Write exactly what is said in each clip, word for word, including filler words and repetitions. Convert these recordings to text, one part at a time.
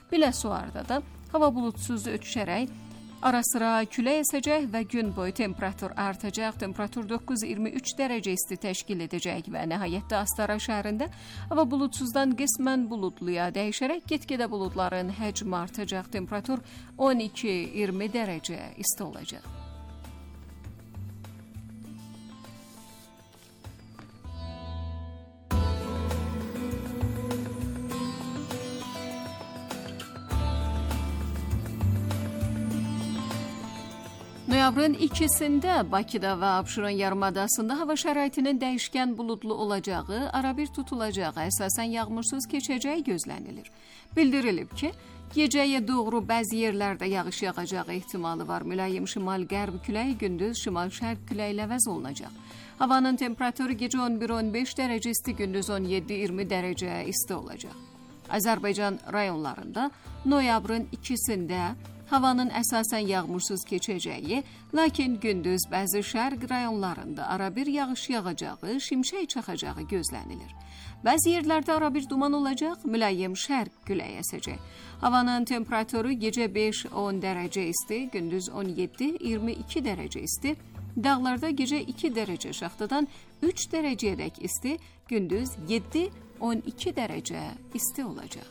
Biləsuvarda da hava bulutsuz ötüşərək ara sıra külək əsəcək və gün boyu temperatur artacaq. Temperatur doqquz iyirmi üç dərəcə isti təşkil edəcək və nəhayətdə Astara şəhərində hava bulutsuzdan qismən buludluya dəyişərək get-gedə buludların həcmi artacaq. Temperatur on iki iyirmi dərəcə isti olacaq. Noyabrın ikisində Bakıda və Abşeron yarımadasında hava şəraitinin dəyişkən buludlu olacağı, arabir tutulacağı, əsasən yağmursuz keçəcəyi gözlənilir. Bildirilib ki, gecəyə doğru bəzi yerlərdə yağış yağacağı ehtimalı var. Mülayim şimal-qərb küləyi gündüz şimal-şərq küləyi ilə əvəz olunacaq. Havanın temperaturu gecə on bir on beş dərəcə isti, gündüz on yeddi iyirmi dərəcə isti olacaq. Azərbaycan rayonlarında noyabrın ikisində havanın əsasən yağmursuz keçəcəyi, lakin gündüz bəzi şərq rayonlarında arabir yağış yağacağı, şimşək çaxacağı gözlənilir. Bəzi yerlərdə arabir duman olacaq, mülayim şərq küləyi əsəcək. Havanın temperaturu gecə beş on dərəcə isti, gündüz on yeddi iyirmi iki dərəcə isti, dağlarda gecə iki dərəcə, şaxtadan üç dərəcəyədək isti, gündüz yeddi on iki dərəcə isti olacaq.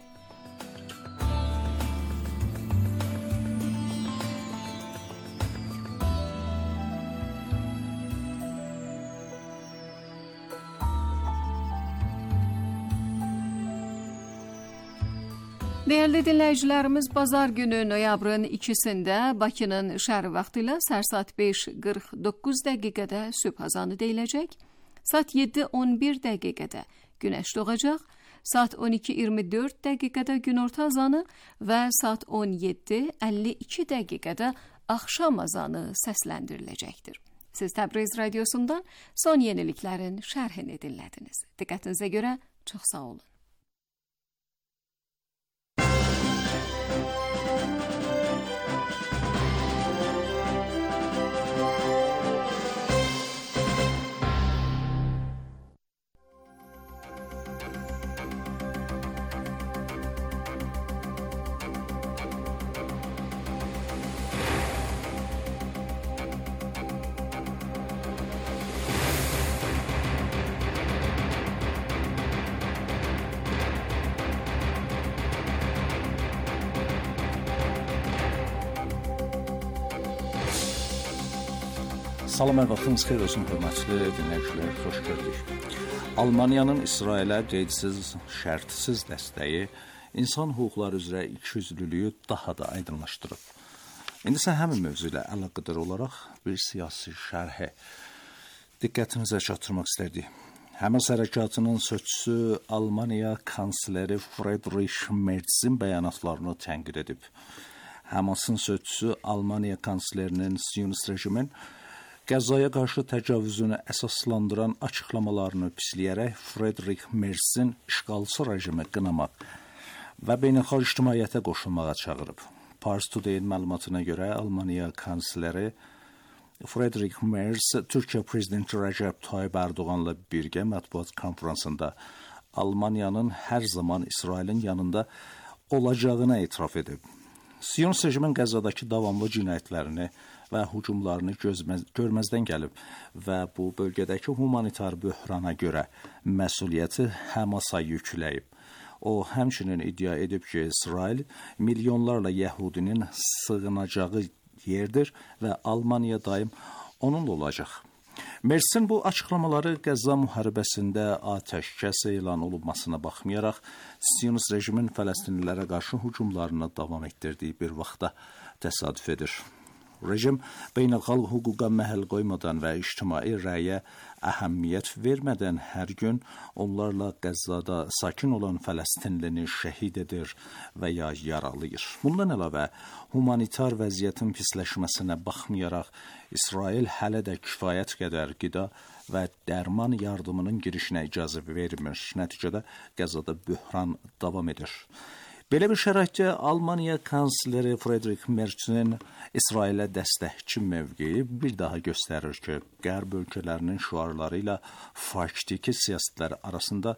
Değerli dinləyicilərimiz, bazar günü noyabrın ikisində Bakının şəhəri vaxtı ilə səhər saat beş qırx doqquz dəqiqədə sübh azanı deyiləcək, saat yeddi on bir dəqiqədə günəş doğacaq, saat on iki iyirmi dörd dəqiqədə günorta azanı və saat on yeddi əlli iki dəqiqədə axşam azanı səsləndiriləcəkdir. Siz Təbriz radiosundan son yeniliklərin şərhini dinlədiniz. Diqqətinizə görə çox sağ olun. Salam, vaxtınız xeyir olsun, hörmətli dinləyicilər, xoş gördük. Almaniyanın İsrailə qeydsiz, şərtsiz dəstəyi insan hüquqları üzrə ikiyüzlülüyü daha da aydınlaşdırıb. İndi isə həmin mövzu ilə əlaqədar olaraq bir siyasi şərhi diqqətinizə çatdırmaq istərdik. Həmas hərəkatının sözçüsü Almaniya kansleri Friedrich Merz'in bəyanatlarını tənqid edib. Hamasın sözçüsü Almaniya kanslerinin Siyonist rejimin Qəzzaya qarşı təcavüzünü əsaslandıran açıqlamalarını pisləyərək Friedrich Merz'in işğalçı rejimi qınamaq və beynəlxalq ictimaiyyətə qoşulmağa çağırıb. Pars Today-in məlumatına görə Almaniya kansleri Friedrich Merz Türkiyə prezidenti Rəcəb Tayyip Erdoğanla birgə mətbuat konferansında Almaniyanın hər zaman İsrailin yanında olacağına etiraf edib. Siyonist rejimin Qəzzadakı davamlı cinayətlərini və hücumlarını gözməz, görməzdən gəlib və bu bölgədəki humanitar böhrana görə məsuliyyəti Həmasa yükləyib. O, həmçinin iddia edib ki, İsrail milyonlarla yəhudinin sığınacağı yerdir və Almaniya daim onunla olacaq. Merz'in bu açıqlamaları Qəzza müharibəsində atəşkəs elan olunmasına baxmayaraq, Siyonist rejimin Fələstinlilərə qarşı hücumlarını davam etdirdiyi bir vaxtda təsadüf edir. Rejim beynəlxalq hüquqa məhəl qoymadan və ictimai rəyə əhəmiyyət vermədən hər gün onlarla Qəzzada sakin olan Fələstinlini şəhid edir və ya yaralayır. Bundan əlavə, humanitar vəziyyətin pisləşməsinə baxmayaraq, İsrail hələ də kifayət qədər qida və dərman yardımının girişinə icazə vermir. Nəticədə Qəzzada böhran davam edir. Belə bir şəraitdə Almaniya kansleri Friedrich Merz'in İsrailə dəstəkçi mövqeyi bir daha göstərir ki, qərb ölkələrinin şüarları ilə faktiki siyasətlər arasında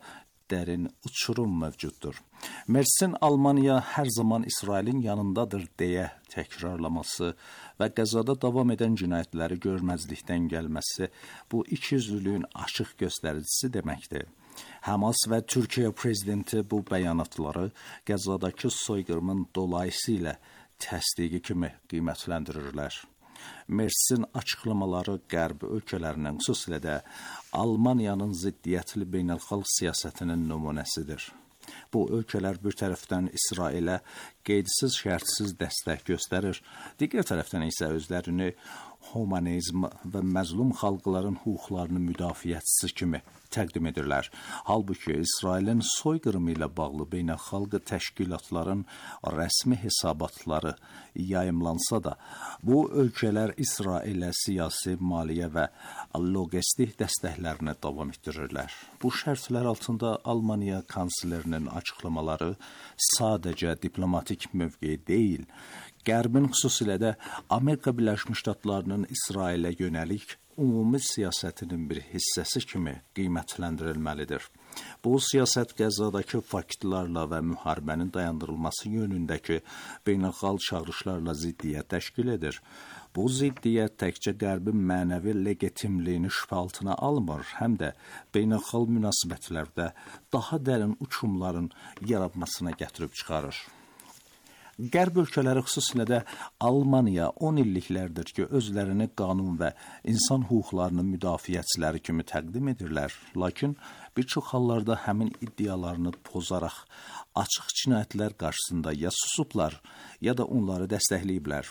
dərin uçurum mövcuddur. Mersin Almaniya hər zaman İsrailin yanındadır deyə təkrarlaması və Qəzzada davam edən cinayətləri görməzlikdən gəlməsi bu ikiyüzlülüyün açıq göstəricisi deməkdir. Hamas və Türkiyə prezidenti bu bəyanatları Qəzzadakı soyqırımın dolayısıyla təsdiqi kimi qiymətləndirirlər. Mersin açıqlamaları Qərb ölkələrinin, xüsusilə də Almaniyanın ziddiyyətli beynəlxalq siyasətinin nümunəsidir. Bu ölkələr bir tərəfdən İsrailə qeydsiz şərtsiz dəstək göstərir, digər tərəfdən isə özlərini humanizm və məzlum xalqların hüquqlarını müdafiəçisi kimi təqdim edirlər. Halbuki İsrailin soyqırımı ilə bağlı beynəlxalq təşkilatların rəsmi hesabatları yayımlansa da, bu ölkələr İsrailə siyasi, maliyyə və logistik dəstəklərini davam etdirirlər. Bu şərtlər altında Almaniya kanslerinin açıqlamaları sadəcə diplomatik mövqe deyil, Qərbin xüsusilə də Amerika Birləşmiş Ştatlarının İsrailə yönəlik ümumi siyasətinin bir hissəsi kimi qiymətləndirilməlidir. Bu siyasət Qəzzadakı faktlarla və müharibənin dayandırılması yönündəki beynəlxalq çağırışlarla ziddiyyət təşkil edir. Bu ziddiyyət təkcə Qərbin mənəvi legitimliyini şübhə altına almır, həm də beynəlxalq münasibətlərdə daha dərin uçumların yaranmasına gətirib çıxarır. Qərb ölkələri xüsusilə də Almaniya on illiklərdir ki, özlərini qanun və insan hüquqlarının müdafiəçiləri kimi təqdim edirlər. Lakin bir çox hallarda həmin iddialarını pozaraq açıq cinayətlər qarşısında ya susublar, ya da onları dəstəkləyiblər.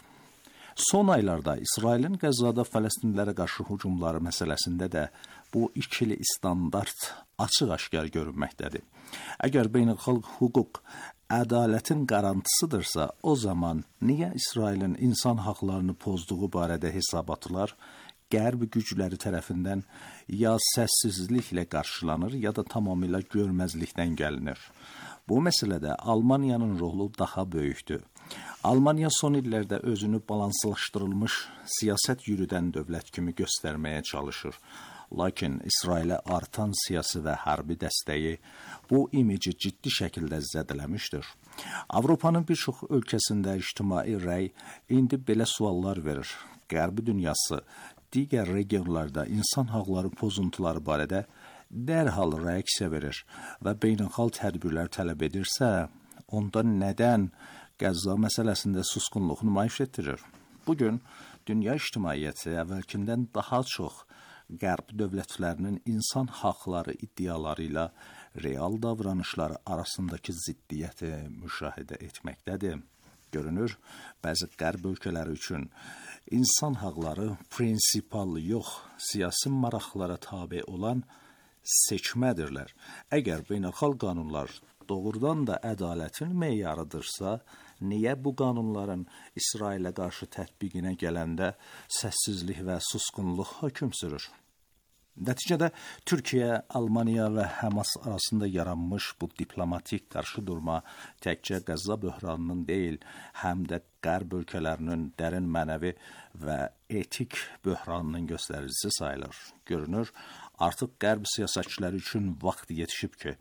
Son aylarda İsrailin Qəzzada Fələstinlilərə qarşı hücumları məsələsində də bu ikili standart açıq-aşkar görünməkdədir. Əgər beynəlxalq hüquq ədalətin qarantısıdırsa, o zaman niyə İsrailin insan haqlarını pozduğu barədə hesabatlar Qərb gücləri tərəfindən ya səssizliklə qarşılanır, ya da tamamilə görməzlikdən gəlinir? Bu məsələdə Almaniyanın rolu daha böyükdür. Almaniya son illərdə özünü balanslaşdırılmış siyasət yürüdən dövlət kimi göstərməyə çalışır. Lakin İsrailə artan siyasi və hərbi dəstəyi bu imici ciddi şəkildə zədələmişdir. Avropanın bir çox ölkəsində ictimai rəy indi belə suallar verir. Qərbi dünyası digər regionlarda insan haqları pozuntuları barədə dərhal reaksiya verir və beynəlxalq tədbirlər tələb edirsə, onda nədən Qəzza məsələsində susqunluq nümayiş etdirir? Bugün dünya ictimaiyyəti əvvəlkindən daha çox Qərb dövlətlərinin insan haqları iddiaları ilə real davranışları arasındakı ziddiyyəti müşahidə etməkdədir. Görünür, bəzi Qərb ölkələri üçün insan haqları prinsipal yox, siyasi maraqlara tabe olan seçmədirlər. Əgər beynəlxalq qanunlar doğrudan da ədalətin meyarıdırsa, niyə bu qanunların İsrailə qarşı tətbiqinə gələndə səssizlik və susqunluq hökm sürür? Nəticədə Türkiyə, Almaniya və Hamas arasında yaranmış bu diplomatik qarşıdurma təkcə Qəzza böhranının deyil, həm də Qərb ölkələrinin dərin mənəvi və etik böhranının göstəricisi sayılır. Görünür, artıq Qərb siyasətçiləri üçün vaxt yetişib ki,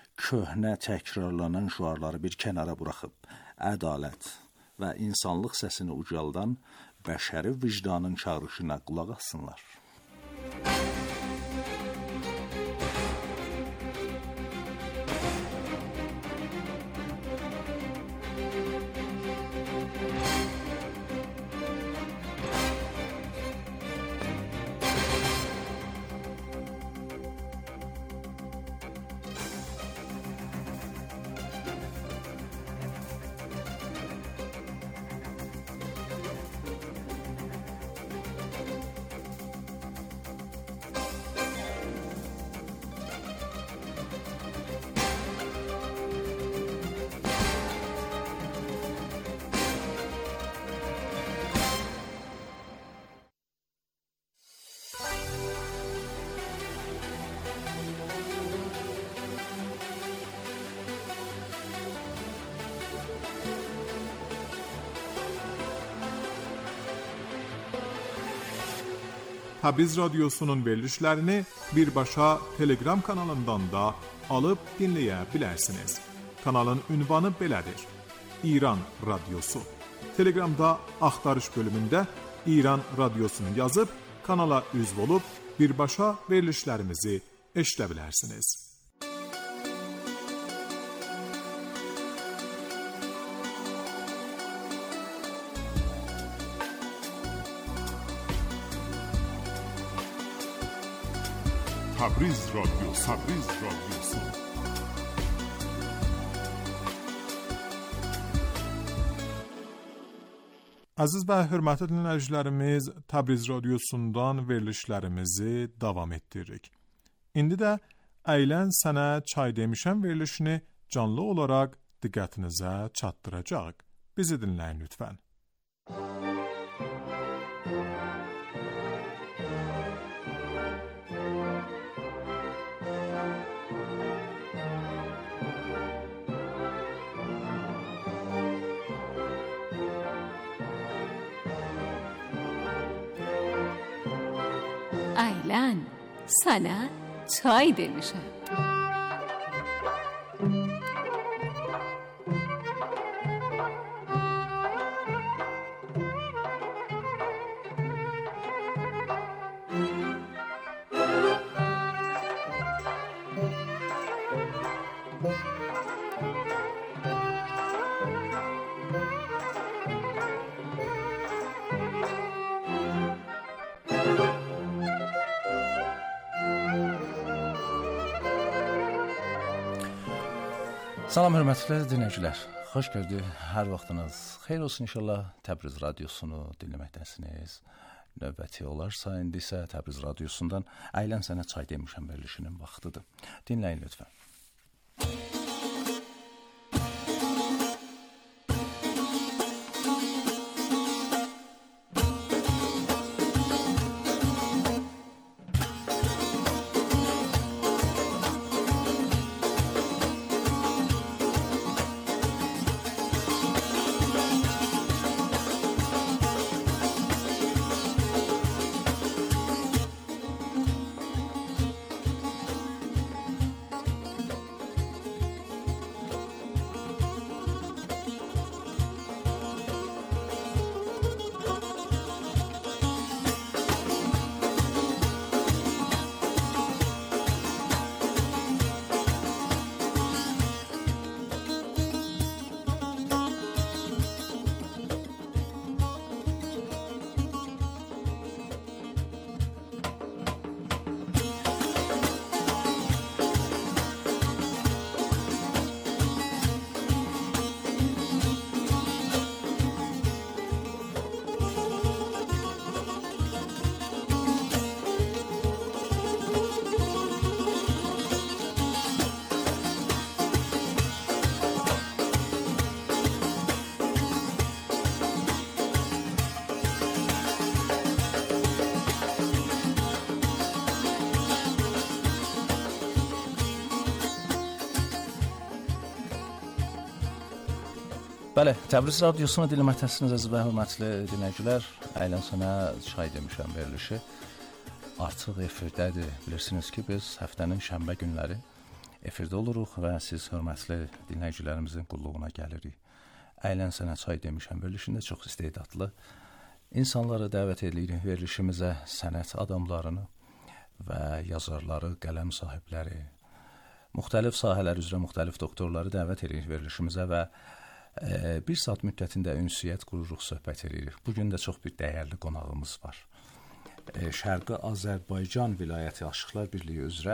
köhnə təkrarlanan şüarları bir kənara buraxıb, ədalət və insanlıq səsini ucaldan bəşəri vicdanın çağrışına qulaq assınlar. Təbriz Radiosunun verilişlərini birbaşa Telegram kanalından da alıb dinləyə bilərsiniz. Kanalın ünvanı belədir: İran Radiosu. Telegramda axtarış bölümündə İran Radiosunu yazıb kanala üzv olub birbaşa verilişlərimizi eşidə bilərsiniz. Təbriz Radiosu, Təbriz Radiosu. Əziz və hörmətli dinləyicilərimiz, Təbriz Radiosundan verilişlərimizi davam etdiririk. İndi də Əylən sənə çay demişəm verilişini canlı olaraq diqqətinizə çatdıracaq. Bizi dinləyin lütfən. Əylən, sənə çay demişəm. Salam hörmətli dinləyicilər. Xoş gördük. Hər vaxtınız xeyir olsun inşallah. Təbriz Radiosunu dinləməkdəsiniz. Növbəti olarsa indi isə Təbriz Radiosundan Əylən sənə çay demişəm verilişinin vaxtıdır. Dinləyin lütfən. Bəli, Təbriz Radiosunu dinləməkdəsiniz əziz və hörmətli dinləyicilər. Əylən sənə çay demişəm verilişi artıq efirdədir. Bilirsiniz ki, biz həftənin şənbə günləri efirdə oluruq və siz hörmətli dinləyicilərimizin qulluğuna gəlirik. Əylən sənə çay demişəm verilişində çox istedadlı insanları dəvət edirik verilişimizə, sənət adamlarını və yazarları, qələm sahibləri, müxtəlif sahələr üzrə müxtəlif doktorları dəvət edirik verilişimizə və bir saat müddətində ünsiyyət qururuq, söhbət edirik. Bugün də çox bir dəyərli qonağımız var. Şərqi Azərbaycan Vilayəti Aşıqlar Birliyi üzrə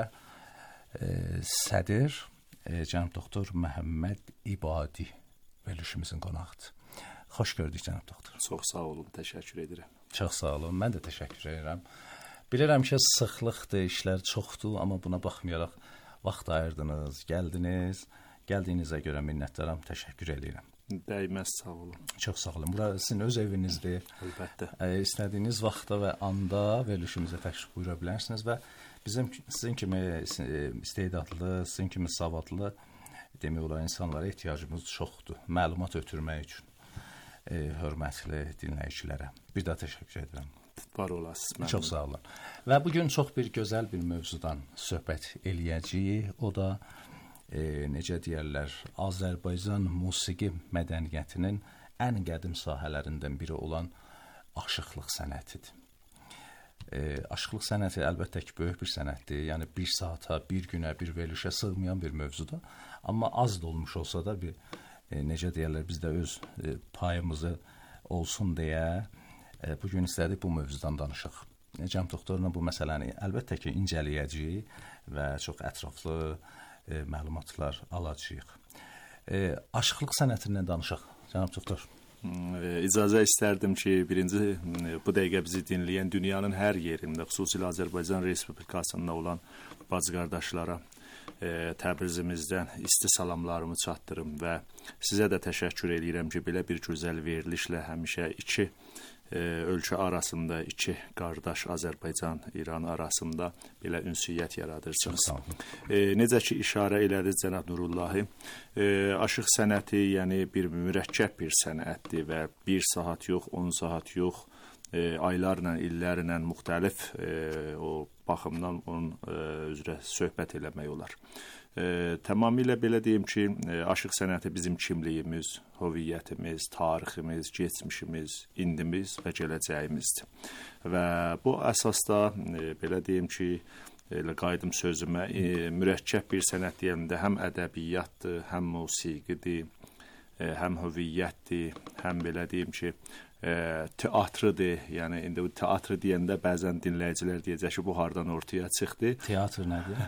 sədr cənab doktor Məhəmməd İbadi verilişimizin qonağıdır. Xoş gördük cənab doktor. Çox sağ olun, təşəkkür edirəm. Çox sağ olun, mən də təşəkkür edirəm. Bilirəm ki, sıxlıqdır, işlər çoxdur, amma buna baxmayaraq vaxt ayırdınız, gəldiniz. Gəldiyinizə görə minnətdaram, təşəkkür edirəm. Dəyməz, sağ olun. Çox sağ olun. Bura sizin öz evinizdir. Əlbəttə. E, istədiyiniz vaxtda və anda verilişimizə təşrif buyura bilərsiniz və bizim sizin kimi istedadlı, sizin kimi savadlı demək olar insanlara ehtiyacımız çoxdur. Məlumat ötürmək üçün e, hörmətli dinləyicilərə. Bir daha təşəkkür edirəm. Var olasınız. Mənim. Çox sağ olun. Və bu gün çox bir gözəl bir mövzudan söhbət eləyəcəyik. O da e, necə deyirlər, Azərbaycan musiqi mədəniyyətinin ən qədim sahələrindən biri olan aşıqlıq sənətidir. E, aşıqlıq sənəti əlbəttə ki, böyük bir sənətdir. Yəni bir saata, bir günə, bir verilişə sığmayan bir mövzudur. Amma az da olmuş olsa da bir e, necə deyirlər, biz də öz e, payımızı olsun deyə E, bugün istədik bu mövzudan danışaq. Cəm doktorla bu məsələni əlbəttə ki, incələyəcəyik və çox ətraflı e, məlumatlar alacağıq. E, aşıqlıq sənətindən danışaq, cənab doktor. E, icazə istərdim ki, birinci e, bu dəqiqə bizi dinləyən dünyanın hər yerində, xüsusilə Azərbaycan Respublikasında olan bacı qardaşlara e, Təbrizimizdən isti salamlarımı çatdırım və sizə də təşəkkür edirəm ki, belə bir gözəl verilişlə həmişə iki E, ölkə arasında, iki qardaş Azərbaycan, İran arasında belə ünsiyyət yaradırsınız. E, necə ki, işarə elədi cənab Nurullahi, e, aşıq sənəti, yəni bir mürəkkəb bir sənətdir və bir saat yox, on saat yox, e, aylarla, illərlə müxtəlif e, o baxımdan onun e, üzrə söhbət eləmək olar. E, tamamilə belə deyim ki, e, aşıq sənəti bizim kimliyimiz, hüviyyətimiz, tariximiz, geçmişimiz, indimiz və gələcəyimizdir. Və bu əsasda e, belə deyim ki, elə qayıdım sözümə, e, mürəkkəb bir sənət deyəndə həm ədəbiyyatdır, həm musiqidir, e, həm hüviyyətdir, həm belə deyim ki, e, teatrıdır. Yəni indi bu teatr deyəndə bəzən dinləyicilər deyəcək ki, bu hardan ortaya çıxdı? Teatr nədir?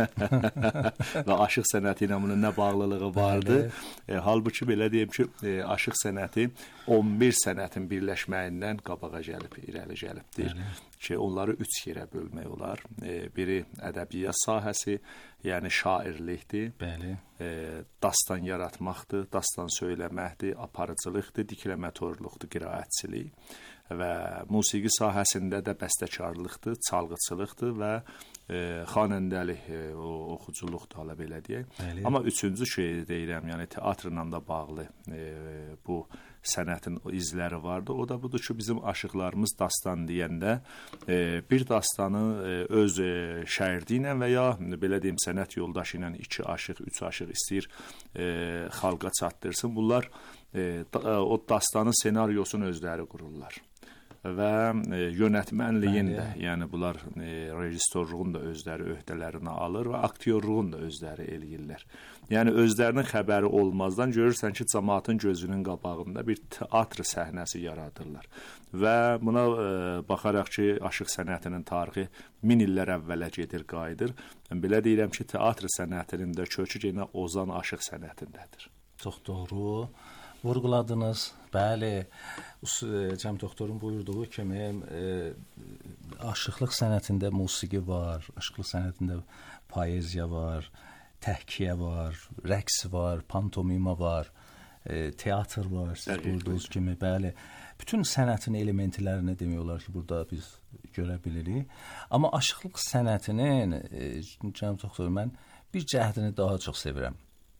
Və aşıq sənəti ilə bunun nə bağlılığı vardı? E, halbuki belə deyim ki, e, aşıq sənəti on bir sənətin birləşməyindən qabağa gəlib, irəli gəlibdir. Bəli. Ki, onları üç yerə bölmək olar. E, biri ədəbiyyat sahəsi, yəni şairlikdir. Bəli. E, dastan yaratmaqdır, dastan söyləməkdir, aparıcılıqdır, dikləmətorluqdur, qiraətçilik. Və musiqi sahəsində də bəstəkarlıqdır, çalğıçılıqdır və e, xanəndəlik, e, o, oxuculuqdur, hala belə deyək. Bəli. Amma üçüncü şey deyirəm, yəni teatrla da bağlı e, bu sənətin izləri vardı. O da budur ki, bizim aşıqlarımız dastan deyəndə e, bir dastanı e, öz e, şairdi ilə və ya belə deyim sənət yoldaşı ilə iki aşıq, üç aşıq istəyir e, xalqa çatdırsın. Bunlar e, da, o dastanın senaryosunu özləri qururlar. Və e, yönətmənliyin də, yəni bunlar e, rejissorluğun da özləri öhdələrinə alır və aktyorluğun da özləri eləyirlər. Yəni özlərinin xəbəri olmazdan görürsən ki, cəmaatın gözünün qabağında bir teatr səhnəsi yaradırlar. Və buna e, baxaraq ki, aşıq sənətinin tarixi min illər əvvələ gedir, qayıdır. Belə deyirəm ki, teatr sənətinin də kökü yenə Ozan aşıq sənətindədir. Çox doğru. Vurguladınız. Bəli, cəm doktorun buyurduğu kimi e, aşıqlıq sənətində musiqi var, aşıqlıq sənətində poeziya var, təhkiyə var, rəqs var, pantomima var, e, teatr var, siz buyurduğunuz kimi, bəli. Bütün sənətin elementlərini demək olar ki, burada biz görə bilirik. Amma aşıqlıq sənətinin, e, cənab doktor, mən bir cəhdini daha çox sevirəm.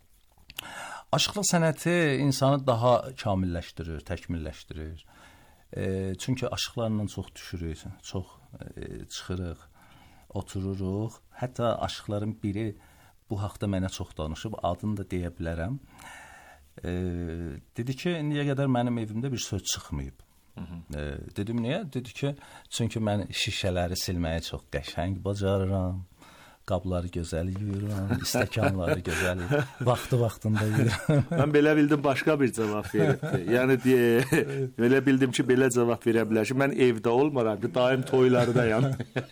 Aşıqlıq sənəti insanı daha kamilləşdirir, təkmilləşdirir. E, çünki aşıqlarla çox düşürük, çox e, çıxırıq, otururuq. Hətta aşıqların biri bu haqda mənə çox danışıb, adını da deyə bilərəm. E, dedi ki, indiyə qədər mənim evimdə bir söz çıxmayıb. E, dedim, niyə? Dedi ki, çünki mən şişələri silməyə çox qəşəng bacarıram. Qabları gözəl yuyuram, stəkanları gözəl, vaxtı-vaxtında yuyuram. Mən belə bildim, başqa bir cavab veribdi. Yəni, deyə, belə bildim ki, belə cavab verə bilər ki, mən evdə olmaram ki, daim toylardayam.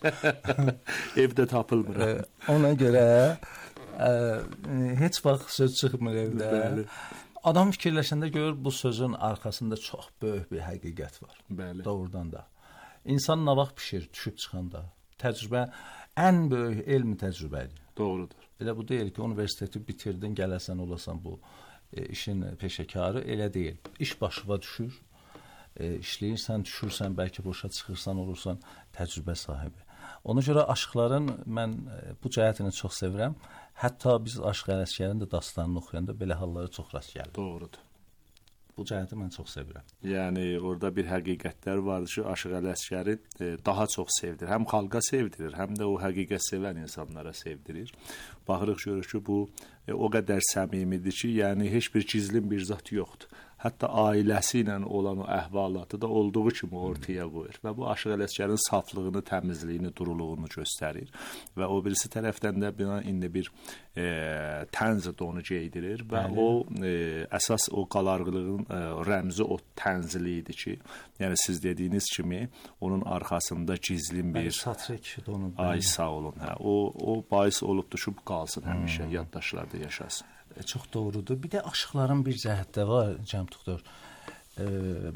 Evdə tapılmıram. Ona görə ə, heç vaxt söz çıxmır evdə. Bəli. Adam fikirləşəndə görür, bu sözün arxasında çox böyük bir həqiqət var. Bəli. Doğrudan da. İnsan nə vaxt pişir, düşüb çıxanda. Təcrübə ən böyük elmi təcrübədir. Doğrudur. Elə bu deyil ki, universiteti bitirdin, gələsən, olasan bu e, işin peşəkarı, elə deyil. İş başına düşür, e, işləyirsən, düşürsən, bəlkə boşa çıxırsan, olursan təcrübə sahibi. Ona görə aşıqların mən e, bu cəhətini çox sevirəm. Hətta biz Aşıq Ələsgərin də dastanını oxuyanda belə hallara çox rast gəlir. Doğrudur. bu cəhəti mən çox sevirəm. Yəni orada bir həqiqətlər vardır ki, Aşıq Ələsgəri e, daha çox sevdirir. Həm xalqa sevdirir, həm də o həqiqət sevən insanlara sevdirir. Baxırıq görürük ki, bu e, o qədər səmimidir ki, yəni heç bir gizlin bir zat yoxdur. Hətta ailəsi ilə olan o əhvalatı da olduğu kimi ortaya qoyur və bu Aşıq Ələsgərin saflığını, təmizliyini, duruluğunu göstərir və o birisi tərəfdən də bina indi bir e, tənz donu geydirir və Bəli. o e, əsas o qalarqılığın e, rəmzi o tənzliyidir ki, yəni siz dediyiniz kimi onun arxasında gizlin bir satrik donu. Ay sağ olun. Hə, o o bais olubdur ki, bu qalsın həmişə hmm. yaddaşlarda yaşasın. Çox doğrudur. Bir də aşıqların bir cəhətdə var, cənab doktor. E,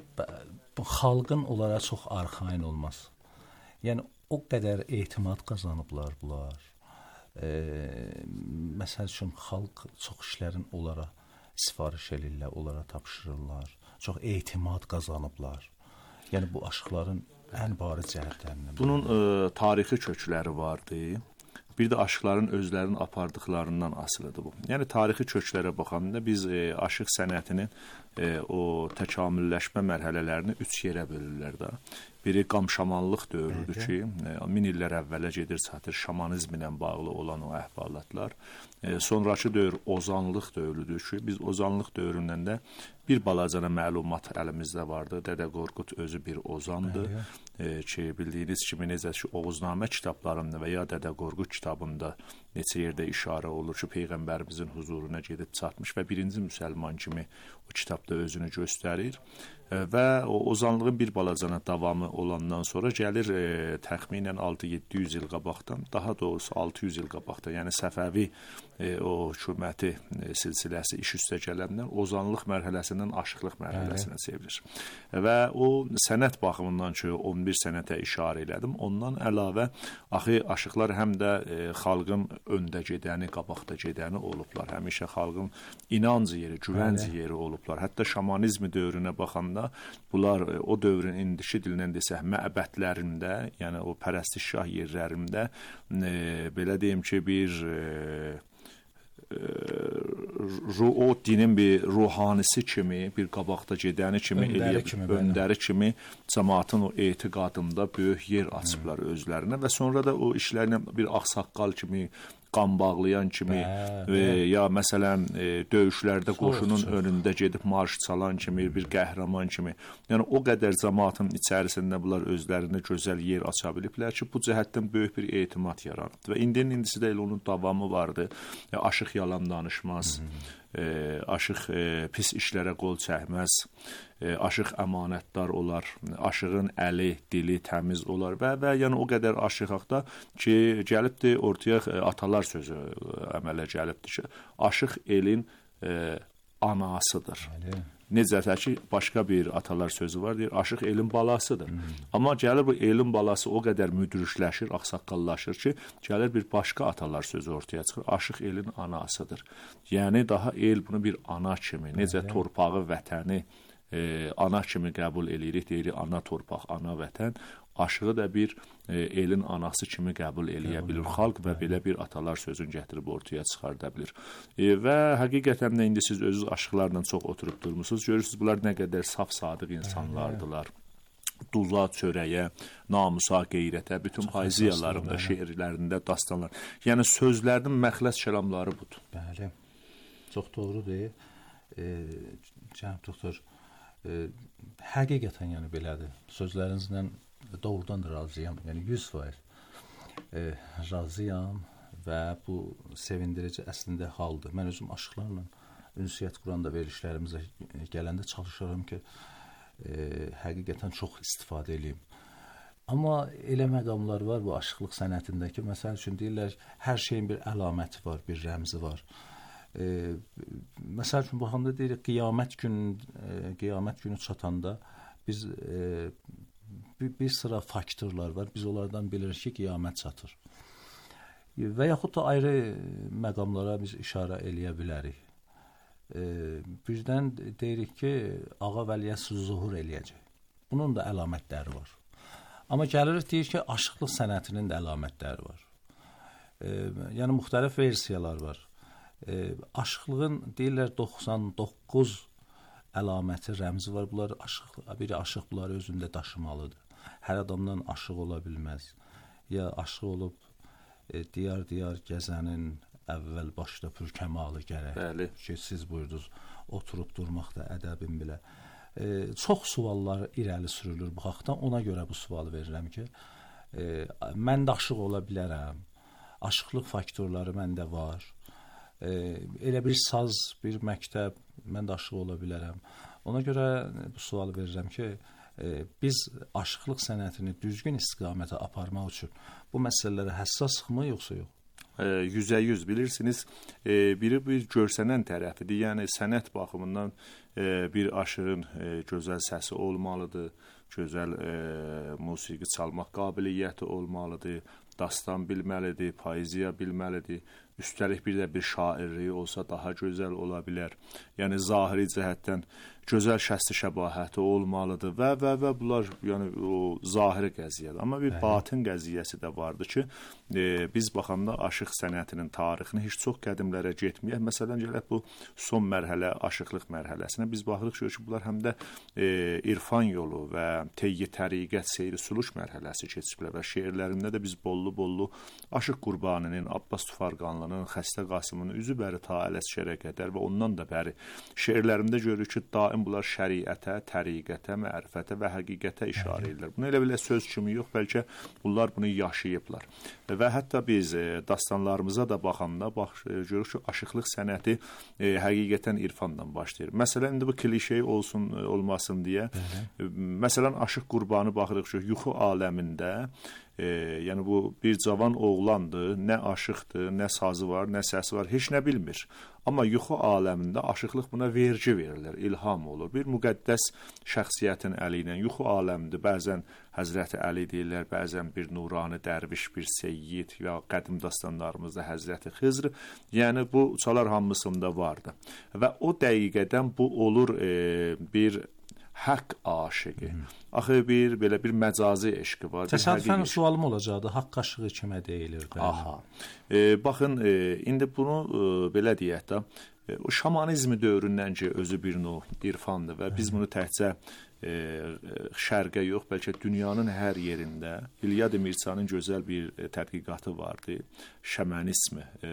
bu xalqın onlara çox arxayın olmaz. Yəni o qədər etimad qazanıblar bunlar. E, məsəl üçün xalq çox işlərin onlara sifariş edirlər, onlara tapşırırlar. Çox etimad qazanıblar. Yəni bu aşıqların ən bariz cəhətlərindən. Bunun e, tarixi kökləri vardı. Bir də aşıqların özlərinin apardıqlarından asılıdır bu. Yəni tarixi köklərə baxanda biz e, aşıq sənətinin e, o təkamülləşmə mərhələlərini üç yerə bölürlər də. Biri qamşamanlıq dövrüdür ki, e, min illər əvvələ gedir çatır şamanizmlə bağlı olan o əhvalatlar. E, sonrakı dövr ozanlıq dövrüdür ki, biz ozanlıq dövründən də bir balacana məlumat əlimizdə vardı. Dədə Qorqud özü bir ozandı. E, ki, bildiyiniz kimi necə ki, Oğuznamə kitablarında və ya Dədə Qorqud kitabında neçə yerdə işarə olur ki, Peyğəmbərimizin huzuruna gedib çatmış və birinci müsəlman kimi o kitabda özünü göstərir. E, və o ozanlığın bir balacana davamı olandan sonra gəlir e, təxminən altı yeddi yüz il qabaqdan, daha doğrusu altı yüz il qabaqdan, yəni Səfəvi e, o hökuməti e, silsiləsi iş üstə gələndən ozanlıq mərhələsindən aşıqlıq mərhələsinə çevrilir. E, və o sənət baxımından ki, on bir sənətə işarə elədim. Ondan əlavə axı aşıqlar həm də e, xalqın öndə gedəni, qabaqda gedəni olublar. Həmişə xalqın inanc yeri, güvənc yeri olublar. Hətta şamanizm dövrünə baxanda bunlar e, o dövrün indiki dilindən desək məbədlərində, yəni o pərəstişgah yerlərində e, belə deyim ki, bir e, o dinin bir ruhanisi kimi, bir qabaqda gedəni kimi, öndəri eləyib, kimi, öndəri kimi cəmaatın o etiqadında böyük yer açıblar hmm. özlərinə və sonra da o işlərlə bir ağsaqqal kimi, qan bağlayan kimi bə, və bə. ya məsələn e, döyüşlərdə çox, qoşunun çox. önündə gedib marş çalan kimi, bir qəhrəman kimi. Yəni o qədər cəmaatın içərisində bunlar özlərinə gözəl yer aça biliblər ki, bu cəhətdən böyük bir etimad yaranıb və indinin indisi də elə onun davamı vardı. Ya, aşıq yalan danışmaz. Hmm. E, aşıq e, pis işlərə qol çəkməz, e, aşıq əmanətdar olar, aşığın əli, dili təmiz olar və və yəni o qədər aşıqda ki, gəlibdi ortaya e, atalar sözü e, əmələ gəlibdi ki, aşıq elin e, anasıdır. Bəli. Necə ki, başqa bir atalar sözü var, deyir, aşıq elin balasıdır. Hmm. Amma gəlir bu elin balası o qədər müdürüşləşir, ağsaqqallaşır ki, gəlir bir başqa atalar sözü ortaya çıxır, aşıq elin anasıdır. Yəni, daha el bunu bir ana kimi, necə hmm. torpağı, vətəni e, ana kimi qəbul eləyirik, deyirik, ana torpaq, ana vətən, aşığı da bir e, elin anası kimi qəbul eləyə bilir xalq və belə bir atalar sözünü gətirib ortaya çıxarda bilir. E, və həqiqətən də indi siz özünüz aşıqlarla çox oturub durmusunuz. Görürsünüz, bunlar nə qədər saf, sadıq insanlardılar. Duza, çörəyə, namusa, qeyrətə, bütün poeziyalarında, şeirlərində, dastanlar. Yəni sözlərinin məxləs kəlamları budur. Bəli, çox doğrudur. E, cənab doktor, e, həqiqətən yəni belədir. Sözlərinizlə doğrudan da razıyam, yəni yüz faiz e, razıyam və bu sevindirici əslində haldır. Mən özüm aşıqlarla ünsiyyət quranda verilişlərimizə gələndə çalışıram ki, e, həqiqətən çox istifadə edeyim. Amma elə məqamlar var bu aşıqlıq sənətindəki, məsəl üçün deyirlər, hər şeyin bir əlaməti var, bir rəmzi var. E, məsəl üçün baxanda deyirik, qiyamət günü, e, qiyamət günü çatanda biz e, Bir, bir sıra faktorlar var. Biz onlardan bilirik ki, qiyamət çatır. Və yaxud da ayrı məqamlara biz işarə eləyə bilərik. E, birdən deyirik ki, Ağa Vəliyyəs zuhur eləyəcək. Bunun da əlamətləri var. Amma gəlirik deyir ki, aşıqlıq sənətinin də əlamətləri var. E, yəni, müxtəlif versiyalar var. E, aşıqlığın deyirlər doxsan doqquz əlaməti, rəmzi var. Bunlar aşıq, biri aşıq bunları özündə daşımalıdır. Hər adamdan aşıq ola bilməz. Ya aşıq olub e, diyar-diyar gəzənin əvvəl başda pür kəmalı gərək. Bəli. Ki, siz buyurdunuz, oturub durmaqda ədəbin belə. E, çox suallar irəli sürülür bu haqdan. Ona görə bu sualı verirəm ki, e, mən də aşıq ola bilərəm. Aşıqlıq faktorları məndə var. E, elə bir saz, bir məktəb, mən də aşıq ola bilərəm. Ona görə bu sualı verirəm ki, e, biz aşıqlıq sənətini düzgün istiqamətə aparmaq üçün bu məsələlərə həssasıqmı, yoxsa yox? Yüzə yüz bilirsiniz, e, biri bir görsənən tərəfidir. Yəni sənət baxımından e, bir aşığın e, gözəl səsi olmalıdır, gözəl e, musiqi çalmaq qabiliyyəti olmalıdır, dastan bilməlidir, poeziya bilməlidir. Üstəlik bir də bir şairliyi olsa daha gözəl ola bilər. Yəni zahiri cəhətdən gözəl şəxsi şəbahəti olmalıdır və və və bunlar yəni o zahiri qəziyyədir. Amma bir batın qəziyyəsi də vardır ki, e, biz baxanda aşıq sənətinin tarixini heç çox qədimlərə getməyək. Məsələn, gələk bu son mərhələ, aşıqlıq mərhələsinə biz baxırıq ki, bunlar həm də e, irfan yolu və teyyi təriqət, seyri suluş mərhələsi keçiblər və şeirlərində də biz bollu-bollu Aşıq Qurbaninin, Abbas Tufarqanlının, Xəstə Qasımın üzü bəri ta Ələsgərə qədər və ondan da bəri şeirlərində görürük ki, daim bunlar şəriətə, təriqətə, mərifətə və həqiqətə işarə edirlər. Bunu elə belə söz kimi yox, bəlkə bunlar bunu yaşayıblar. Və hətta biz e, dastanlarımıza da baxanda bax, e, görürük ki, aşıqlıq sənəti e, həqiqətən irfandan başlayır. Məsələn, indi bu klişey olsun, olmasın deyə, e, məsələn, Aşıq Qurbanı baxırıq ki, yuxu aləmində, E, yəni bu bir cavan oğlandır, nə aşıqdır, nə sazı var, nə səsi var, heç nə bilmir. Amma yuxu aləmində aşıqlıq buna vergi verilir, ilham olur. Bir müqəddəs şəxsiyyətin əli ilə yuxu aləmində bəzən Həzrəti Əli deyirlər, bəzən bir nurani dərviş, bir seyyid və qədim dastanlarımızda Həzrəti Xızr. Yəni bu uçalar hamısında vardı. Və o dəqiqədən bu olur e, bir haqq aşıqı. Axı bir belə bir məcazi eşqi var. Təsadüfən sualım olacaqdı. Haqq aşığı kimə deyilir? Aha. E, baxın, e, indi bunu e, belə deyək də, e, o şamanizmi dövründən ki, özü bir növ irfandır və biz bunu təkcə e, şərqə yox, bəlkə dünyanın hər yerində İlyad Mirçanın gözəl bir e, tədqiqatı vardı. Şamanismi. E,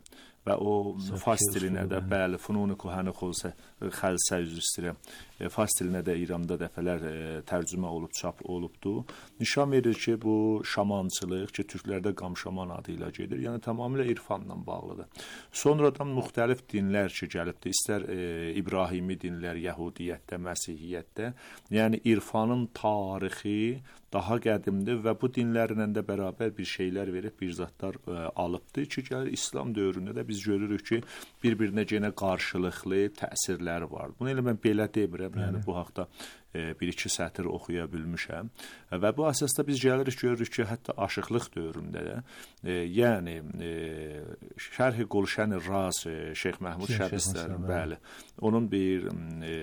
və o fars dilinə də, bəli, funun-u kuhəni xolsə, xəlsə üzr istəyirəm, fars dilinə də İranda dəfələr e, tərcümə olub, çap olubdu. Nişan verir ki, bu şamançılıq ki, türklərdə qamşaman adı ilə gedir, yəni tamamilə irfanla bağlıdır. Sonradan müxtəlif dinlər ki, gəlibdir, istər e, İbrahimi dinlər, Yəhudiyyətdə, Məsihiyyətdə, yəni irfanın tarixi daha qədimdir və bu dinlərlə də bərabər bir şeylər verib, bir zatlar ə, alıbdır ki, gəlir İslam dövründə də biz görürük ki, bir-birinə yenə qarşılıqlı təsirləri var. Bunu elə mən belə demirəm, yəni bu haqda e, bir-iki sətir oxuya bilmişəm. Və bu əsasda biz gəlirik, görürük ki, hətta aşıqlıq dövründə də, e, yəni e, Şərh-i Qulşən-i Raz, e, Şeyx Məhmud Şəbistərin, bəli, onun bir e,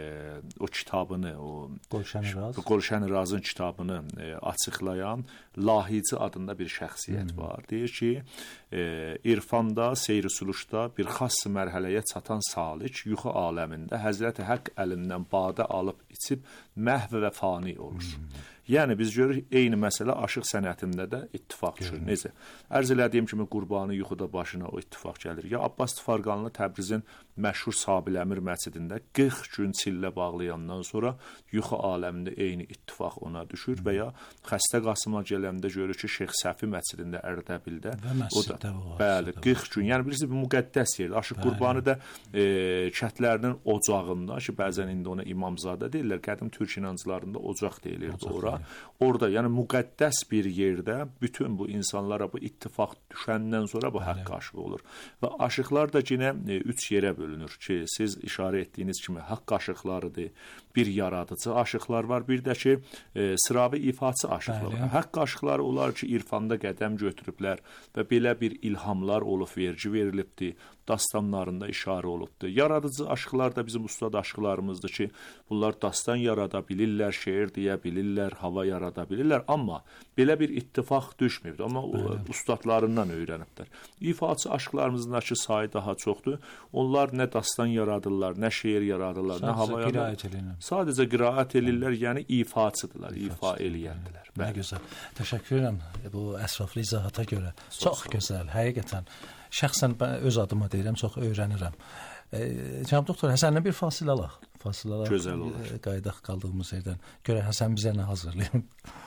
o kitabını, o Qulşən-i Raz, Qulşən-i Razın kitabını e, açıqlayan Lahici adında bir şəxsiyyət hmm. var. Deyir ki, e, irfanda, seyri suluşda bir xas mərhələyə çatan salik yuxu aləmində Həzrəti Haqq əlindən badə alıb içib məhv və fani olur. Hmm. Yəni biz görürük, eyni məsələ aşıq sənətində də ittifaq düşür. Necə? Ərz elədiyim kimi Qurbanı yuxuda başına o ittifaq gəlir. Ya Abbas Tufarqanlı Təbrizin məşhur Sabiləmir məscidində qırx gün çillə bağlayandan sonra yuxu aləmində eyni ittifaq ona düşür və ya Xəstə Qasıma gələndə görür ki, Şeyx Səfi məscidində Ərdəbildə o da, bəli, qırx gün. Yəni birisi bir müqəddəs yerdir. Aşıq Qurbanı da e, kətlərinin ocağında ki, bəzən indi ona İmamzadə deyirlər, qədim türk inanclarında ocaq deyilirdi ora. Orada, yəni müqəddəs bir yerdə bütün bu insanlara bu ittifaq düşəndən sonra bu haqq aşığı olur. Və aşıqlar da yenə e, üç yerə bölünür ki, siz işarə etdiyiniz kimi haqq aşıqlarıdır, bir yaradıcı aşıqlar var, bir də ki, e, sıravi ifaçı aşıqlar var. Haqq aşıqları olar ki, irfanda qədəm götürüblər və belə bir ilhamlar olub, vergi verilibdir. dastanlarında işarə olubdur. Yaradıcı aşıqlar da bizim ustad aşıqlarımızdır ki, bunlar dastan yarada bilirlər, şeir deyə bilirlər, hava yarada bilirlər, amma belə bir ittifaq düşməyibdir. Amma o, ustadlarından öyrəniblər. İfaçı aşıqlarımızdakı sayı daha çoxdur. Onlar nə dastan yaradırlar, nə şeir yaradırlar, sadəcə nə hava yaradırlar. Qiraət edirlər. Sadəcə qiraət edirlər, yəni ifaçıdırlar, ifa eləyəndirlər. Nə gözəl. Təşəkkür edirəm bu əsraflı izahata görə. Çox gözəl, həqiqətən. Şəxsən mən öz adıma deyirəm, çox öyrənirəm. E, Cənab doktor, Həsənlə bir fasilə alaq. Fasilə alaq. Gözəl olar. E, qaydaq qaldığımız yerdən. Görə Həsən bizə nə hazırlayıb?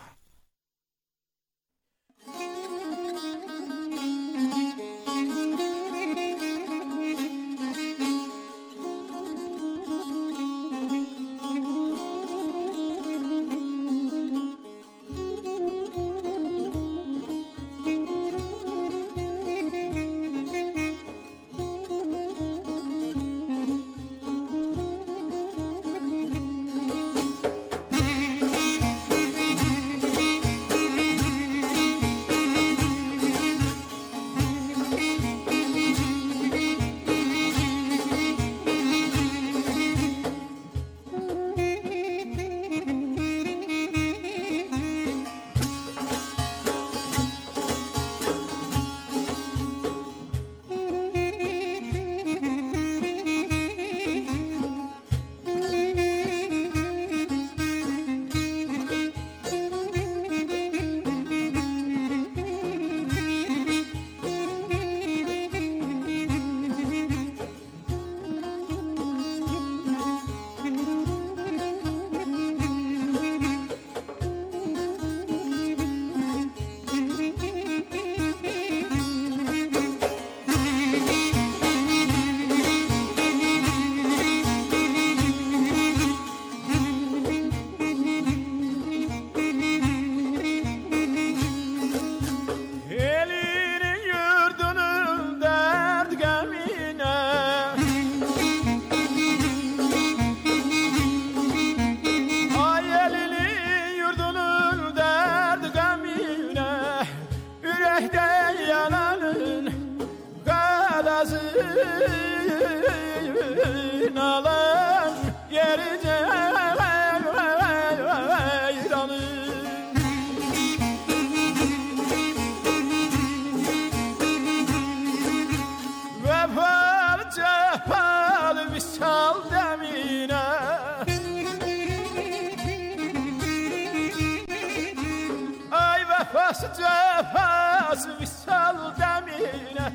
Cefası visal demine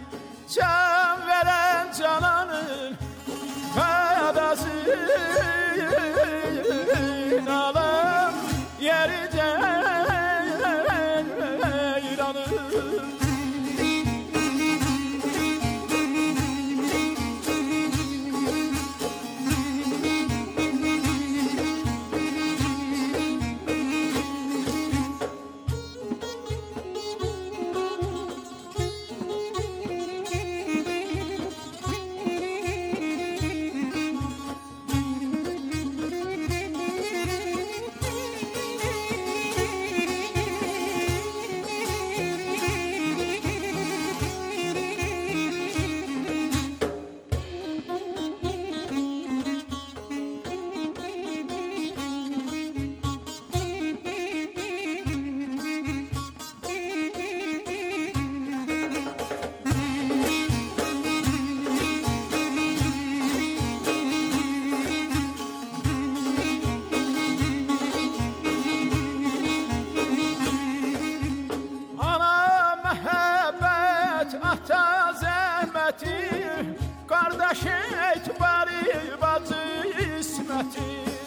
can veren cananın kadasın alam yeri ceyranın. Ata zəhməti, qardaş etibarı, bacı isməti.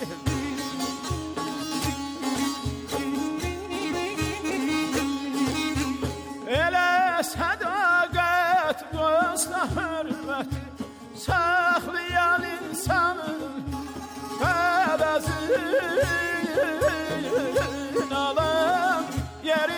Elə sədaqət, dosta hörməti, saxlayan insanın qədəzin alam yeri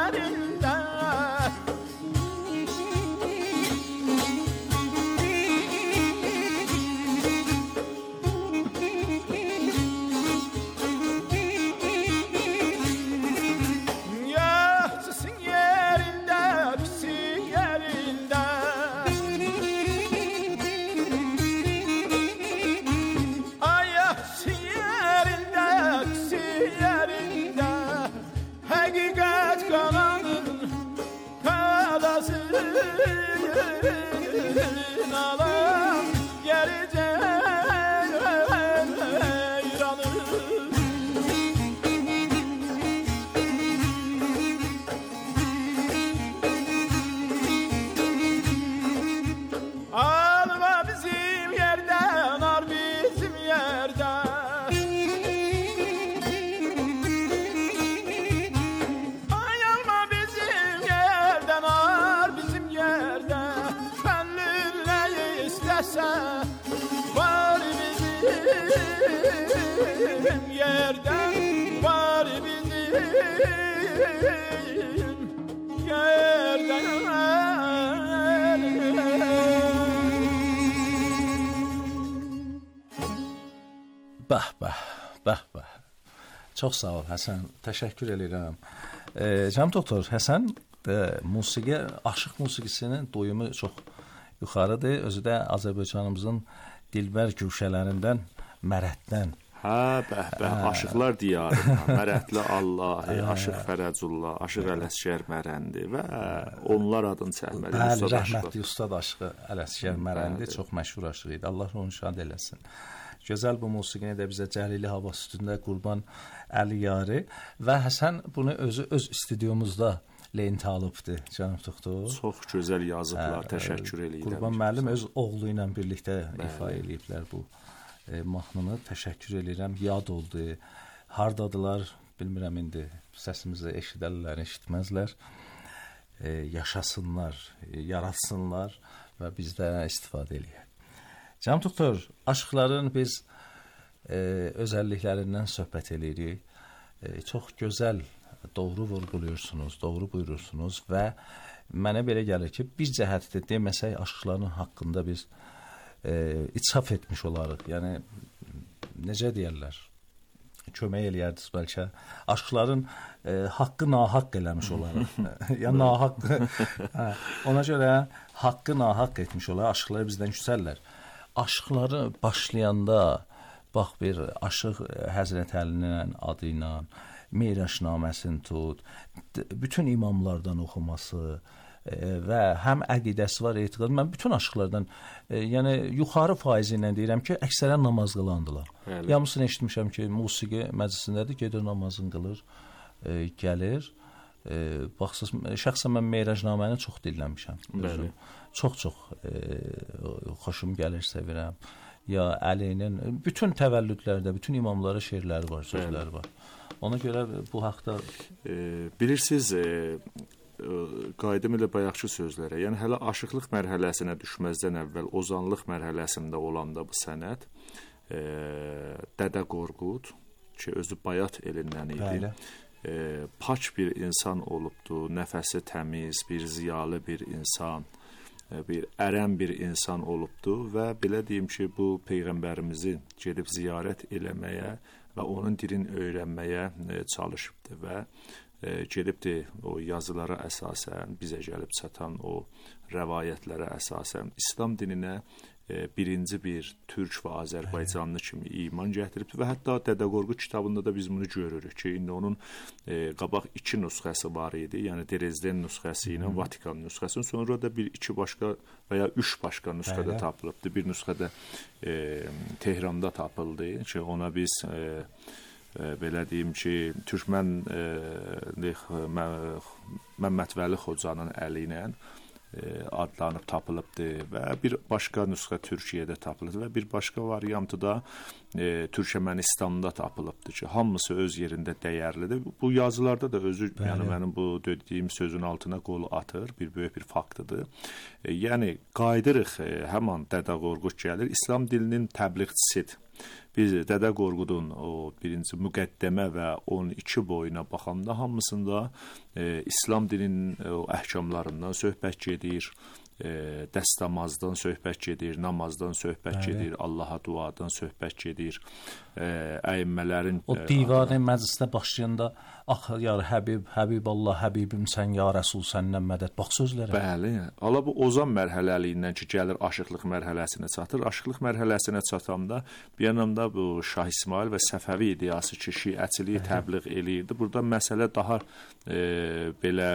yerində Yaxşısın yerində, pisin yerində Ay yaxşısın yerində, pisin yerində Həqiqət qananın qadasın alan geri ceyranı Alma bizim yerdən, nar bizim yerdən Ay alma bizim yerdən, nar bizim yerdən Fəllin nə istəsə var bizim yerdən Var bizim yerdən Bəh, bəh, bəh, bəh. Çox sağ ol Həsən, təşəkkür edirəm. E, Cənab doktor, Həsən e, musiqi, aşıq musiqisinin doyumu çox yuxarıdır. Özü də Azərbaycanımızın dilbər güşələrindən, Mərəddən. Hə, bəh, bəh, aşıqlar diyarından, Mərədli Allahi, Aşıq Fərəcullah, Aşıq Ələsgər Mərəndi və onlar adını çəkməli. Bəli, rəhmətli ustad aşığı Ələsgər Mərəndi çox məşhur aşıq idi. Allah onu şad eləsin. Gözəl bu musiqini də bizə Cəlili hava üstündə Qurban Əliyari və Həsən bunu özü öz stüdyomuzda lent alıbdı, cənab doktor. Çox gözəl yazıblar, hə, təşəkkür eləyirəm. Qurban müəllim öz oğlu ilə birlikdə ifa eləyiblər bu e, mahnını. Təşəkkür eləyirəm. Yad oldu. Hardadılar, bilmirəm indi. Səsimizi eşidərlər, eşitməzlər. E, yaşasınlar, e, yaratsınlar və biz də istifadə eləyək. Cənab doktor, aşıqların biz e, özəlliklərindən söhbət edirik. E, çox gözəl, doğru vurguluyorsunuz, doğru buyurursunuz və mənə belə gəlir ki, bir cəhətdə deməsək aşıqların haqqında biz e, itsaf etmiş olarıq. Yəni, necə deyərlər? Kömək eləyərdiniz bəlkə. Aşıqların e, haqqı nahaq eləmiş olarıq. Yəni, nahaq. Hə, ona görə haqqı nahaq etmiş olarıq. Aşıqları bizdən küsərlər. Aşıqları başlayanda, bax bir Aşıq Həzrət Əlinin adı ilə, Meyraşnaməsini tut, bütün imamlardan oxuması e, və həm əqidəsi var, etiqad. Mən bütün aşıqlardan, e, yəni yuxarı faizi ilə deyirəm ki, əksərən namaz qılandılar. Yalnızını eşitmişəm ki, musiqi məclisindədir, gedir namazını qılır, e, gəlir. E, baxsız, şəxsən mən Meyraşnaməni çox dinləmişəm. Bəli. Çox-çox e, xoşum gəlir, sevirəm. Ya Əlinin, bütün təvəllüdlərdə, bütün imamlara şeirləri var, sözləri var. Ona görə bu haqda... E, bilirsiniz, e, e, qayıdım ilə bayaqçı sözlərə, yəni hələ aşıqlıq mərhələsinə düşməzdən əvvəl ozanlıq mərhələsində olanda bu sənət, e, Dədə Qorqud, ki, özü Bayat elindən idi, e, paç bir insan olubdu, nəfəsi təmiz, bir ziyalı bir insan, bir ərəm bir insan olubdu və belə deyim ki, bu Peyğəmbərimizi gedib ziyarət eləməyə və onun dilini öyrənməyə çalışıbdı və gedibdi o yazılara əsasən, bizə gəlib çatan o rəvayətlərə əsasən İslam dininə birinci bir türk və Azərbaycanlı kimi iman gətirib və hətta Dədə Qorqud kitabında da biz bunu görürük ki, indi onun e, qabaq iki nüsxəsi var idi, yəni Dresden nüsxəsi ilə Vatikan nüsxəsi, sonra da bir iki başqa və ya üç başqa nüsxədə tapılıbdı. Bir nüsxədə e, Tehranda tapıldı ki, ona biz e, e, belə deyim ki, Türkmən e, Məmməd Vəli Xocanın əli ilə adlanıb tapılıbdı və bir başqa nüsxə Türkiyədə tapılıbdı və bir başqa variantı da e, Türkmənistanda tapılıbdı ki, hamısı öz yerində dəyərlidir. Bu yazılarda da özü, bəli, yəni mənim bu dediyim sözün altına qol atır, bir böyük bir faktıdır. E, yəni qayıdırıq, e, həman Dədə Qorqud gəlir, İslam dilinin təbliğçisidir. Biz Dədə Qorqudun o birinci müqəddəmə və on iki boyuna baxanda hamısında e, İslam dininin o əhkamlarından söhbət gedir. E, dəstəmazdan söhbət gedir, namazdan söhbət Bəli. gedir, Allaha duadan söhbət gedir, e, əimmələrin... O divani məclisdə başlayanda, ax, ya Həbib, Həbib Allah, Həbibim sən, ya Rəsul səndən mədət, bax sözlərə. Bəli, Allah bu ozan mərhələliyindən ki, gəlir aşıqlıq mərhələsinə çatır, aşıqlıq mərhələsinə çatanda bir yanımda bu Şah İsmail və Səfəvi ideyası ki, şiəçiliyi təbliğ eləyirdi. Burada məsələ daha e, belə...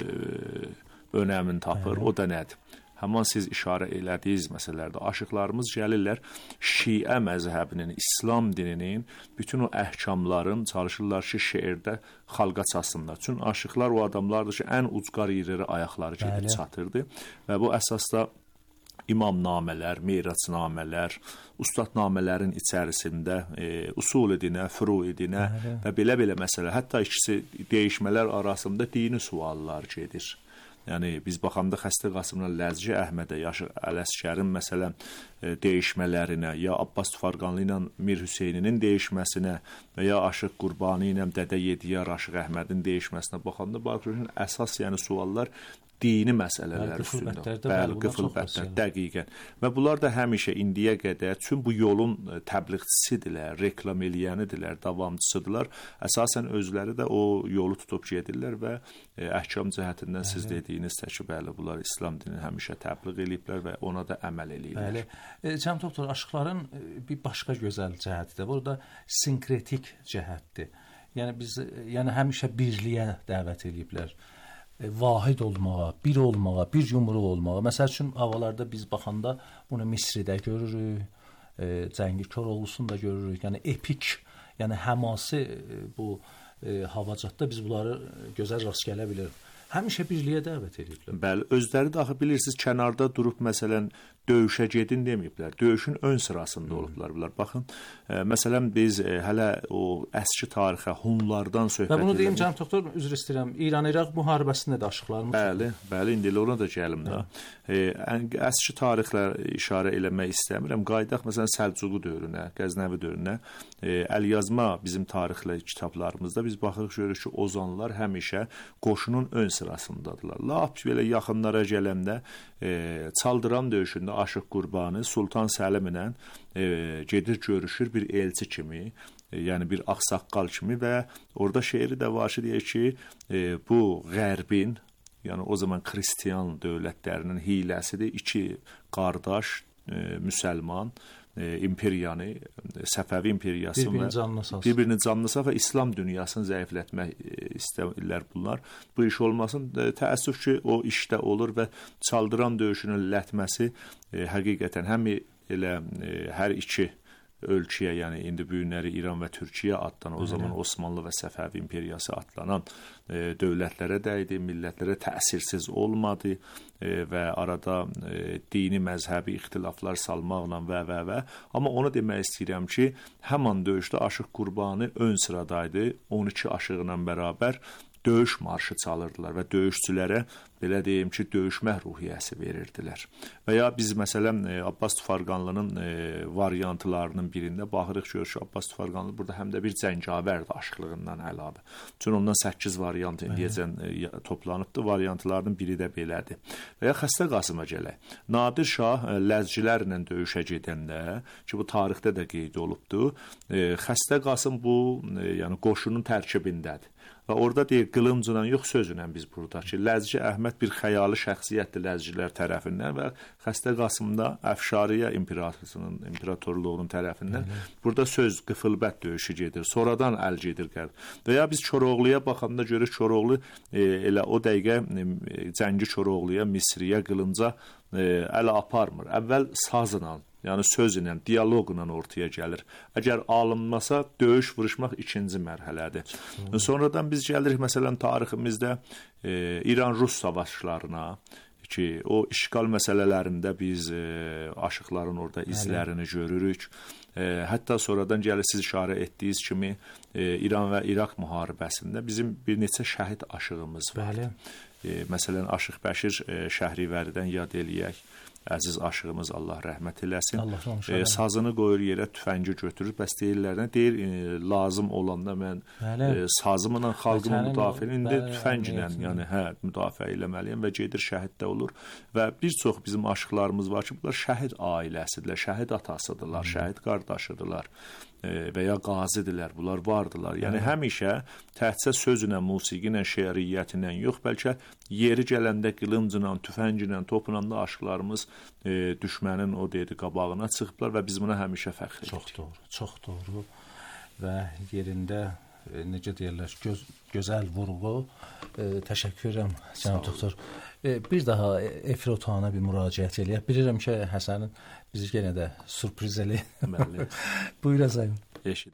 E, önəmin tapır, Bəli. o da nədir? Həman siz işarə elədiyiniz məsələlərdə aşıqlarımız gəlirlər Şiə məzhəbinin, İslam dininin bütün o əhkamların çalışırlar ki, şeirdə xalqa çatsınlar. Çünki aşıqlar o adamlardır ki, ən ucqar yerlərə ayaqları gedib çatırdı və bu əsasda imamnamələr, miracnamələr, ustadnamələrin içərisində e, usul dinə, furu dinə və belə-belə məsələ, hətta ikisi dəyişmələr arasında dini suallar gedir. Yəni biz baxanda Xəstə Qasımla Ləzgi Əhmədə, Yaşıq Ələskərin məsələn e, dəyişmələrinə, ya Abbas Tufarqanlı ilə Mir Hüseyninin dəyişməsinə və ya Aşıq Qurbani ilə Dədə Yediyar Aşıq Əhmədin dəyişməsinə baxanda baxırıq əsas yəni suallar dini məsələlər üstündə. Bəli, qıfılbətlər, dəqiqən. Və bunlar da həmişə indiyə qədər, çünki bu yolun təbliğçisidirlər, reklam eləyənidirlər, davamçısıdırlar. Əsasən özləri də o yolu tutub gedirlər və e, əhkam cəhətindən bəli. Siz dediyiniz təki, bəli, bunlar İslam dinini həmişə təbliğ eləyiblər və ona da əməl eləyirlər. Bəli. E, Cənab doktor, aşıqların bir başqa gözəl cəhəti də, burada sinkretik cəhətdir. Yəni biz, yəni həmişə birliyə dəvət eləyiblər. Vahid olmağa, bir olmağa, bir yumruq olmağa. Məsəl üçün havalarda biz baxanda bunu Misridə görürük, e, Cəngi Koroğlusunu da görürük. Yəni epik, yəni həmasi e, bu e, havacatda biz bunları gözəl rast gələ bilirik. Həmişə birliyə dəvət ediblər. Bəli, özləri də axı bilirsiniz, kənarda durub məsələn döyüşə gedin deməyiblər. Döyüşün ön sırasında olublar bunlar. Baxın, e, məsələn biz e, hələ o əski tarixə Hunlardan söhbət edirik. Və bunu deyim cənab doktor, üzr istəyirəm. İran-İraq müharibəsində də aşıqlarımız. Bəli, bəli, indi ona da gəlim də. E, əski tarixlə işarə eləmək istəmirəm. Qaydaq məsələn Səlcuqu dövrünə, Qəznəvi dövrünə, e, əlyazma bizim tarixlə kitablarımızda biz baxırıq görürük ki, ozanlar həmişə qoşunun ön sırasındadılar. Lap belə yaxınlara gələndə e, Çaldıran döyüşündə Aşıq Qurbani Sultan Səlim ilə e, gedir görüşür bir elçi kimi, e, yəni bir ağsaqqal kimi və orada şeiri də var ki, deyir ki, e, bu qərbin, yəni o zaman Xristian dövlətlərinin hiləsidir. İki qardaş e, müsəlman e, imperiyanı, Səfəvi imperiyası və bir-birini canlısa və İslam dünyasını zəiflətmək e, istəyirlər bunlar. Bu iş olmasın. E, təəssüf ki, o işdə olur və Çaldıran döyüşünün lətməsi e, həqiqətən həm elə e, hər iki ölkəyə, yəni indi bu günləri İran və Türkiyə adlanan, o zaman Osmanlı və Səfəvi imperiyası adlanan e, dövlətlərə dəydi, millətlərə təsirsiz olmadı e, və arada e, dini məzhəbi ixtilaflar salmaqla və və və. Amma onu demək istəyirəm ki, həman döyüşdə Aşıq Qurbani ön sıradaydı, on iki aşığı ilə bərabər döyüş marşı çalırdılar və döyüşçülərə belə deyim ki, döyüşmə ruhiyyəsi verirdilər. Və ya biz məsələn Abbas Tufarqanlının e, variantlarının birində baxırıq görürük ki, Abbas Tufarqanlı burada həm də bir cəngavərdir aşıqlığından əlavə. Çünki ondan səkkiz variant indiyəcən e, toplanıbdı, variantlarının biri də belədir. Və ya Xəstə Qasıma gələk. Nadir Şah e, Ləzgilərlə döyüşə gedəndə, ki bu tarixdə də qeyd olubdu, e, Xəstə Qasım bu e, yəni qoşunun tərkibindədir. Və orada deyir, qılıncla yox, sözünlə biz burada ki, Ləzgi Əhməd bir xəyali şəxsiyyətdir Ləzgilər tərəfindən və Xəstə Qasımda Əfşariyə imperatorluğunun, imperatorluğunun tərəfindən burada söz, qıfılbət döyüşü gedir, sonradan əl gedir qəlb. Və ya biz Koroğluya baxanda görürük, Koroğlu e, elə o dəqiqə e, Cəngi Koroğluya, Misriyə, qılınca e, ələ aparmır. Əvvəl sazla, yəni sözlə, dialoqla ortaya gəlir. Əgər alınmasa, döyüş, vuruşmaq ikinci mərhələdir. Hmm. Sonradan biz gəlirik, məsələn, tariximizdə e, İran-Rus savaşlarına, ki, o işğal məsələlərində biz e, aşıqların orada izlərini görürük. E, hətta sonradan gəlir siz işarə etdiyiniz kimi e, İran və İraq müharibəsində bizim bir neçə şəhid aşığımız var. Bəli. E, məsələn, Aşıq Bəşir e, Şəhrivəridən yad eləyək. Əziz aşığımız Allah rəhmət eləsin. Allah e, sazını qoyur yerə, tüfəngi götürür. Bəs deyirlər nə? Deyir, e, lazım olanda mən e, sazımla xalqımı müdafiə indi tüfənglə, yəni hə, müdafiə eləməliyəm və gedir şəhiddə olur. Və bir çox bizim aşıqlarımız var ki, bunlar şəhid ailəsidirlər, şəhid atasıdırlar, hmm. şəhid qardaşıdırlar və ya qazidirlər, bunlar vardılar. Yəni həmişə təhcə sözünə, musiqinə, şeiriyyətinə yox, bəlkə yeri gələndə qılıncla, tüfənglə, topla da aşıqlarımız e, düşmənin o dedi qabağına çıxıblar və biz buna həmişə fəxr edirik. Çox doğru, çox doğru və yerində e, necə deyirlər, göz, gözəl vurğu. E, təşəkkür edirəm cənab doktor. E, bir daha efir otağına bir müraciət eləyək. Bilirəm ki, Həsənin bizi yenə də sürpriz eləyir. Buyurasayın. Eşidir.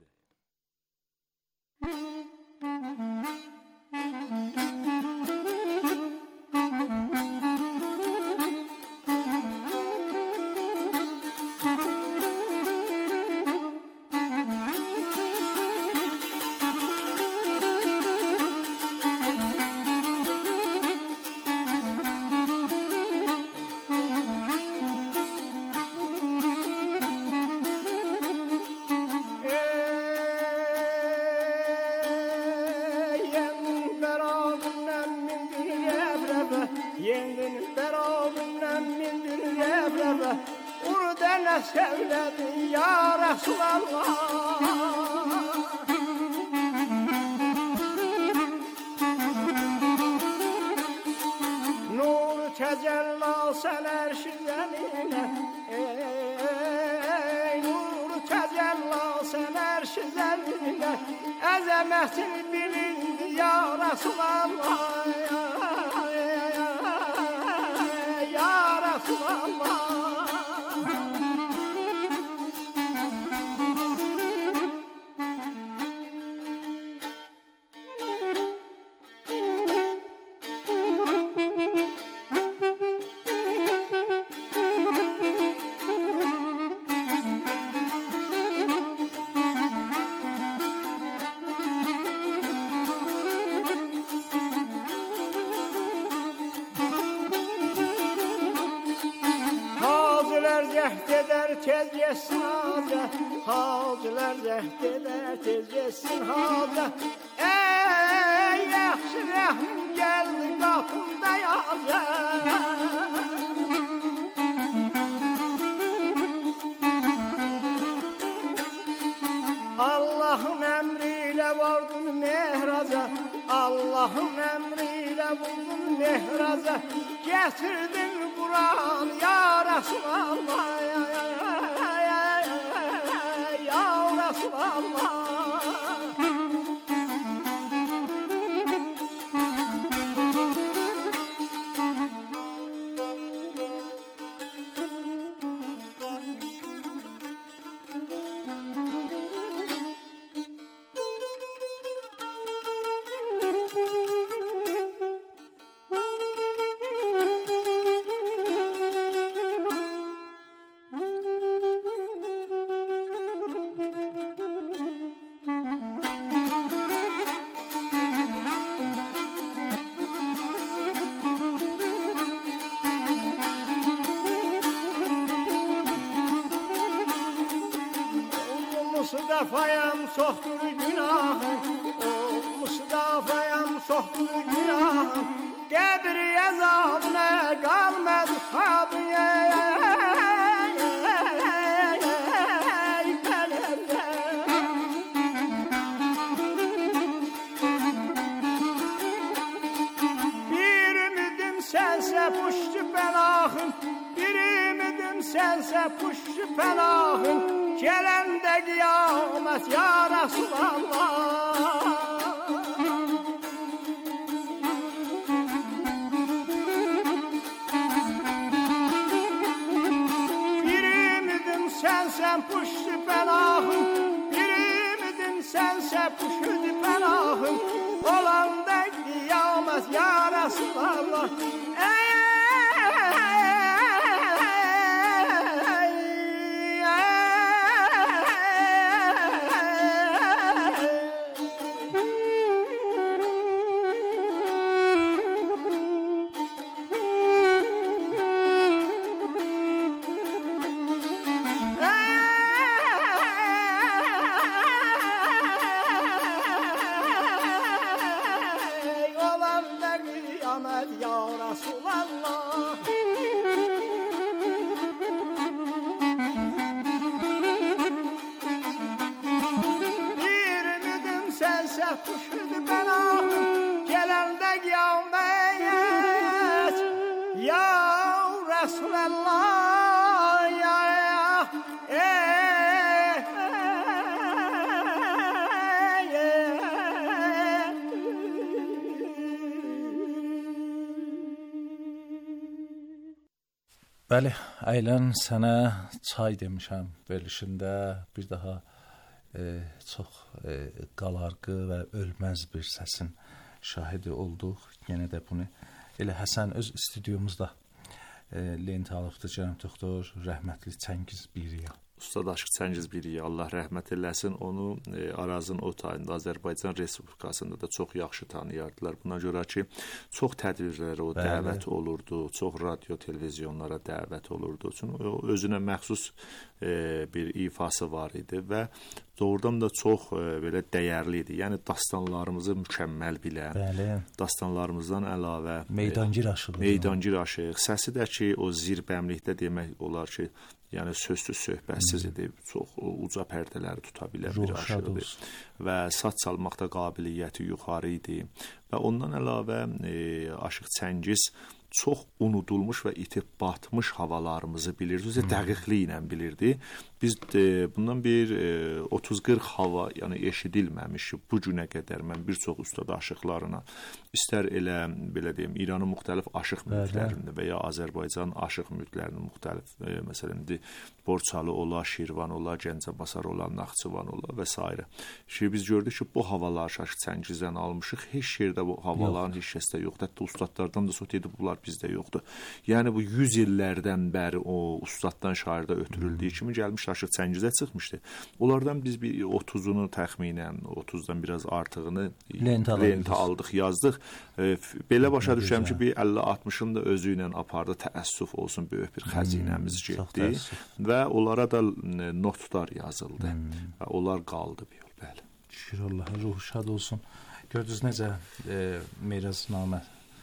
Sevledin ya Resulallah. Nur tecella sen erşizeline, ey nur tecella sen erşizeline, azametin bilindi ya Resulallah, ya Resulallah. Tez yesin haca, hacılar zəhd edər, tez yesin haca. Ey yaxşı rəhmin gəldi qapımda yaza. Allah'ın əmriyle vardın mehraza, Allah'ın əmriyle vurdun mehraza. Getirdin Kur'an ya Resulallah, ya, ya, ya, ya, ya, ya Resulallah. Mustafa'yam sohtur günahım, o Mustafa'yam sohtur günahım. Qəbri azabına qalmadı tabiye. Bir ümidim sense puştu penahım, bir ümidim sense puştu penahım. Gelende kıyamet ya Resulallah. Bir ümidim sensen puştu penahım, bir ümidim sense puştu penahım. Olanda kıyamet ya Resulallah. Ey yağmaz ya Resulallah. Bir müdüm sense kuşudu ben ahım, gelende yağmaz ya Resulallah ya ya. Bəli, Əylən, sənə çay demişəm verilişində, bir daha e, çox e, qalarqı və ölməz bir səsin şahidi olduq. Yenə də bunu elə Həsən öz stüdyomuzda e, lent alıbdı, cənab doktor, rəhmətli Çəngiz Biriya. Ustad Aşıq Çəngiz Biriya, Allah rəhmət eləsin, onu e, Arazın o tayında Azərbaycan Respublikasında da çox yaxşı tanıyardılar. Buna görə ki, çox tədbirlərə o Bəli. dəvət olurdu, çox radio, televizyonlara dəvət olurdu. Çünki o özünə məxsus e, bir ifası var idi və doğrudan da çox e, belə dəyərli idi. Yəni dastanlarımızı mükəmməl bilən, Bəli. dastanlarımızdan əlavə Meydangir Aşıq, Meydangir Aşıq, səsi də ki, o zirbəmlikdə demək olar ki, yəni sözsüz, söhbətsiz idi, çox uca pərdələri tuta bilən bir aşıqdır və saz çalmaqda qabiliyyəti yuxarı idi və ondan əlavə e, Aşıq Çəngiz çox unudulmuş və itib batmış havalarımızı bilirdi, özü dəqiqliyi ilə bilirdi. Biz e, bundan bir e, otuz qırx hava, yəni eşidilməmiş bu günə qədər mən bir çox ustad aşıqlarına, istər elə belə deyim, İranın müxtəlif aşıq müdlərində və ya Azərbaycan aşıq müdlərinin müxtəlif, e, məsələn, Borçalı ola, Şirvan ola, Gəncəbasar ola, Naxçıvan ola və s. Şimdi biz gördük ki, bu havalar Aşıq Çəngizdən almışıq, heç yerdə bu havaların heç kəsdə yoxdur, hətta ustadlardan da sot edib bunlar bizdə yoxdur. Yəni bu yüz illərdən bəri o ustaddan şairdə ötürüldüyü kimi gəlmiş Aşıq Çəngizə çıxmışdı. Onlardan biz bir otuzunu təxminən, otuzdan biraz artığını lentə aldıq, yazdıq. E, belə başa düşürəm ki, bir əlli altmışını da özü ilə apardı, təəssüf olsun, böyük bir xəzinəmiz getdi və onlara da notlar yazıldı. Hmm. Onlar qaldı bir yol, bəli. Şükür Allaha, ruhu şad olsun. Gördünüz necə e, Meyraznamə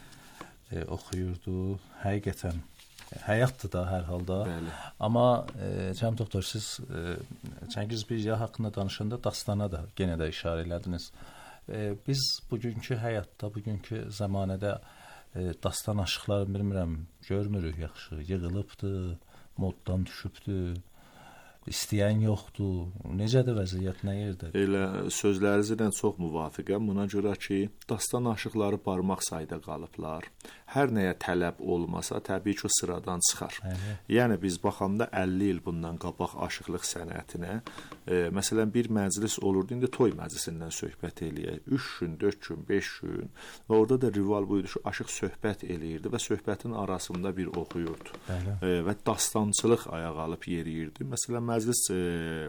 e, oxuyurdu. Həqiqətən həyatdır da hər halda. Bəli. Amma e, cənab doktor, siz e, Çəngiz Biriya haqqında danışanda dastana da yenə də işarə elədiniz. E, biz bugünkü həyatda, bugünkü zəmanədə e, dastan aşıqları bilmirəm, görmürük yaxşı, yığılıbdı, moddan düşübdü, istəyən yoxdur. Necədir vəziyyət, nə yerdə? Elə sözlərinizlə çox müvafiqəm. Buna görə ki, dastan aşıqları barmaq sayda qalıblar. Hər nəyə tələb olmasa, təbii ki, o sıradan çıxar. Hələ. Yəni biz baxanda əlli il bundan qabaq aşıqlıq sənətinə, e, məsələn, bir məclis olurdu, indi toy məclisindən söhbət eləyək. üç gün, dörd gün, beş gün və orada da rival buydu ki, aşıq söhbət eləyirdi və söhbətin arasında bir oxuyurdu. E, və dastançılıq ayaq alıb yeriyirdi. Məsələn, məclis e,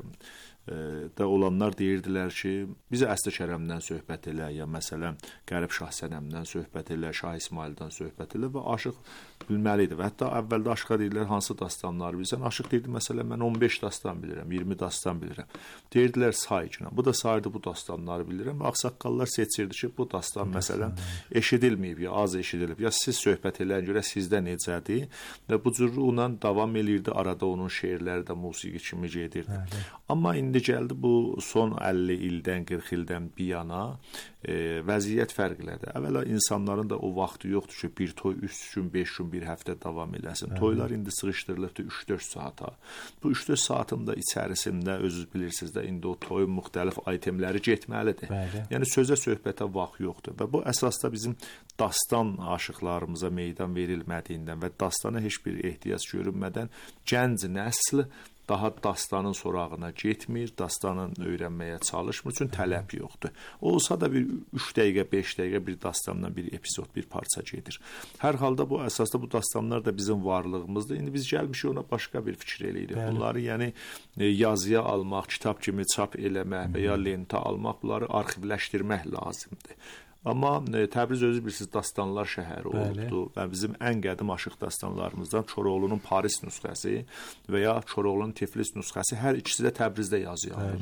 e, də olanlar deyirdilər ki, bizə Əsli Kərəmdən söhbət elə, ya məsələn, Qərib Şah Sənəmdən söhbət elə, Şah İsmaildən söhbət elə və aşıq bilməli idi. Və hətta əvvəldə aşıqa deyirlər, hansı dastanları bilirsən? Aşıq deyirdi, məsələn, mən on beş dastan bilirəm, iyirmi dastan bilirəm. Deyirdilər, say ki, bu da sayırdı, bu dastanları bilirəm və ağsaqqallar seçirdi ki, bu dastan, məsələn, eşidilməyib, ya az eşidilib, ya siz söhbət eləyən görə sizdə necədir və bu cürrüqlə davam eləyirdi, arada onun şeirləri də musiqi kimi gedirdi. Bəli. Amma indi gəldi bu son əlli ildən, qırx ildən bir yana e, vəziyyət fərqlədir. Əvvəla insanların da o vaxtı yoxdur ki, bir toy üç gün, beş gün, bir həftə davam eləsin. Bəli. Toylar indi sıxışdırılıbdır üç dörd saata. Bu üç dörd saatın da içərisində, özünüz bilirsiniz də, indi o toyun müxtəlif aytemləri getməlidir. Bəli. Yəni sözə, söhbətə vaxt yoxdur. Və bu əsasda bizim dastan aşıqlarımıza meydan verilmədiyindən və dastana heç bir ehtiyac görünmədən gənc nəsl daha dastanın sorağına getmir, dastanın öyrənməyə çalışmır, çünki tələb yoxdur. Olsa da bir üç dəqiqə, beş dəqiqə bir dastandan bir epizod, bir parça gedir. Hər halda bu əsasda bu dastanlar da bizim varlığımızdır. İndi biz gəlmişik ona başqa bir fikir eləyirik. Bəli. Bunları yəni yazıya almaq, kitab kimi çap eləmək və ya lentə almaq, bunları arxivləşdirmək lazımdır. Amma e, Təbriz özü bilirsiniz, dastanlar şəhəri olubdu və bizim ən qədim aşıq dastanlarımızdan Koroğlunun Paris nüsxəsi və ya Koroğlunun Tiflis nüsxəsi hər ikisi də Təbrizdə yazıya alınıb.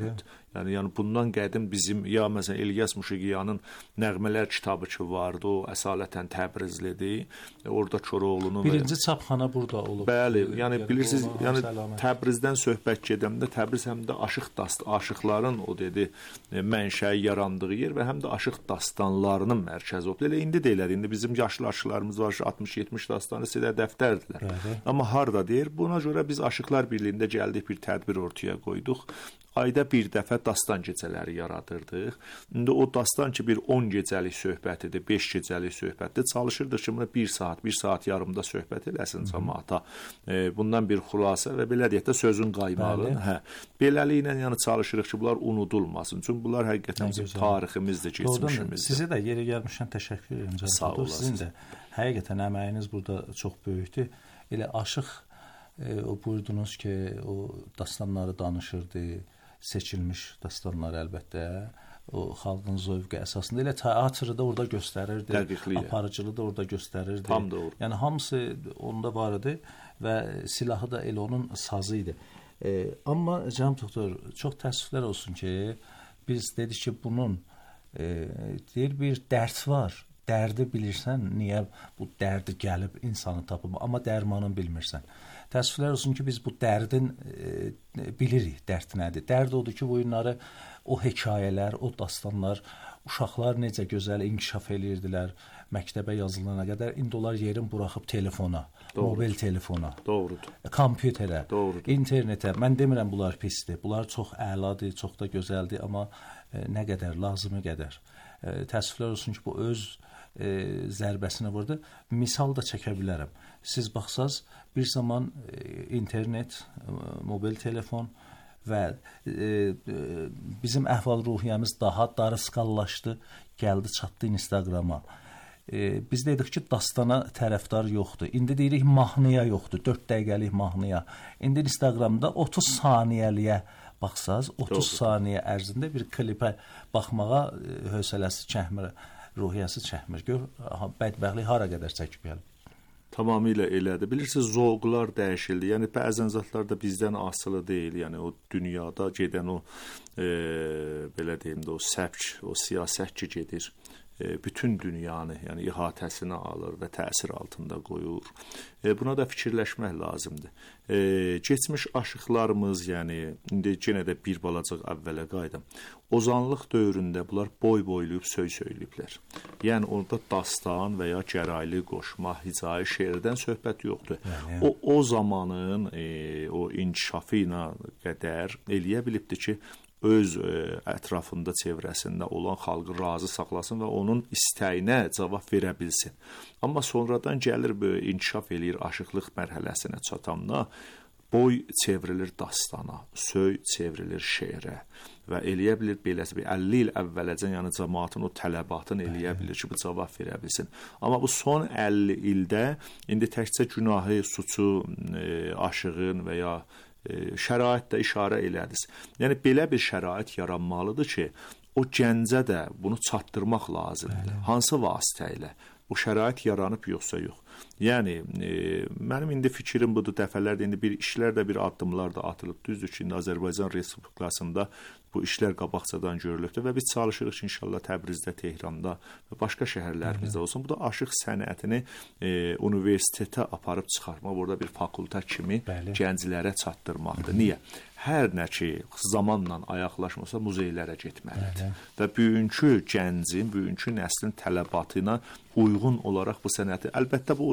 Yəni yəni bundan qədim bizim ya məsələn İlyas Muşiqiyanın Nəğmələr kitabı ki vardı, o əsalətən Təbrizlidir. Orada Koroğlunun birinci çapxana burada olub. Bəli, yəni bilirsiniz, yəni Təbrizdən söhbət gedəndə Təbriz həm də aşıq dast, aşıqların o dedi mənşəyi yarandığı yer və həm də aşıq dastanlarının mərkəzi oldu. Elə indi də elədir. İndi bizim yaşlı aşıqlarımız var, altmış yetmiş dastanı sizə dəftərdirlər. Bəli. Amma harda deyir? Buna görə biz Aşıqlar Birliyində gəldik, bir tədbir ortaya qoyduq. Ayda bir dəfə dastan gecələri yaradırdıq. İndi o dastan ki bir on gecəlik söhbətidir, beş gecəlik söhbətdir. Çalışırdıq ki, buna bir saat, bir saat yarımda söhbət eləsin cəmaata. E, bundan bir xülasə və belə deyək də sözün qaymağı. Hə. Beləliklə yəni çalışırıq ki, bunlar unudulmasın. Çünki bunlar həqiqətən bizim tariximizdir, keçmişimizdir. Sizə də yeri gəlmişən təşəkkür edirəm. Sağ olun. Sizin də həqiqətən əməyiniz burada çox böyükdür. Elə aşıq e, o buyurdunuz ki, o dastanları danışırdı. Seçilmiş dastanlar əlbəttə o xalqın zövqü əsasında elə teatrı da orada göstərirdi, aparıcılığı da orada göstərirdi. Tam doğru. Yəni hamısı onda var idi və silahı da elə onun sazı idi. E, amma cənab doktor, çox təəssüflər olsun ki, biz dedik ki, bunun e, deyir bir dərd var. Dərdi bilirsən, niyə bu dərdi gəlib insanı tapıb, amma dərmanını bilmirsən. Təəssüflər olsun ki, biz bu dərdin e, bilirik, dərd nədir. Dərd odur ki, bu günləri o hekayələr, o dastanlar, uşaqlar necə gözəl inkişaf edirdilər, məktəbə yazılana qədər, indi onlar yerin buraxıb telefona, Doğrudur. Mobil telefona, Doğrudur. kompüterə, Doğrudur. internetə. Mən demirəm bunlar pisdir, bunlar çox əladır, çox da gözəldir, amma e, nə qədər, lazımı qədər. E, təəssüflər olsun ki, bu öz e, zərbəsinə vurdu. Misal da çəkə bilərəm. Siz baxsaz, bir zaman e, internet, e, mobil telefon və e, e, bizim əhval-ruhiyyəmiz daha darısqallaşdı, gəldi, çatdı Instagrama. E, biz dedik ki, dastana tərəfdar yoxdur. İndi deyirik, mahnıya yoxdur, dörd dəqiqəlik mahnıya. İndi Instagramda otuz saniyəliyə baxsaz, otuz Doğru. saniyə ərzində bir klipə baxmağa e, hövsələsi çəkmir, ruhiyyəsi çəkmir. Gör, bədbəxtlik hara qədər çəkib gəlib. Tamamilə elədir. Bilirsiniz, zövqlər dəyişildi. Yəni bəzən zatlar da bizdən asılı deyil. Yəni o dünyada gedən o e, belə deyim də o səpk, o siyasət ki gedir. E, bütün dünyanı, yəni ihatəsinə alır və təsir altında qoyur. E, buna da fikirləşmək lazımdır. E, keçmiş aşıqlarımız, yəni indi yenə də bir balacıq əvvələ qayıdım. Ozanlıq dövründə bunlar boy boyluyub söy söyləyiblər. Yəni orada dastan və ya gəraylı qoşma, hicai şeirdən söhbət yoxdur. Yəni. O o zamanın e, o inkişafı ilə qədər eləyə bilibdi ki, öz e, ətrafında, çevrəsində olan xalqı razı saxlasın və onun istəyinə cavab verə bilsin. Amma sonradan gəlir böyle inkişaf eləyir aşıqlıq mərhələsinə çatanda boy çevrilir dastana, söy çevrilir şeirə və eləyə bilir beləsi bir əlli il əvvələcən, yəni cəmaatın o tələbatını eləyə bilir ki, bu cavab verə bilsin. Amma bu son əlli ildə indi təkcə günahı, suçu, e, aşığın və ya e, şəraitdə işarə elədiniz. Yəni belə bir şərait yaranmalıdır ki, o gəncə də bunu çatdırmaq lazımdır. Bəli. Hansı vasitə ilə? Bu şərait yaranıb yoxsa yox. Yəni e, mənim indi fikrim budur, dəfələrdə indi bir işlər də bir addımlar da atılıb. Düzdür ki, indi Azərbaycan Respublikasında bu işlər qabaqcadan görülübdür və biz çalışırıq ki, inşallah Təbrizdə, Tehranda və başqa şəhərlərimizdə olsun. Bu da aşıq sənətini e, universitetə aparıb çıxarmaq, burada bir fakültə kimi Bəli. Gənclərə çatdırmaqdır. Niyə? Hər nə ki zamanla ayaqlaşmasa muzeylərə getməlidir. Bəli. Və bugünkü gəncin, bugünkü nəslin tələbatına uyğun olaraq bu sənəti, əlbəttə bu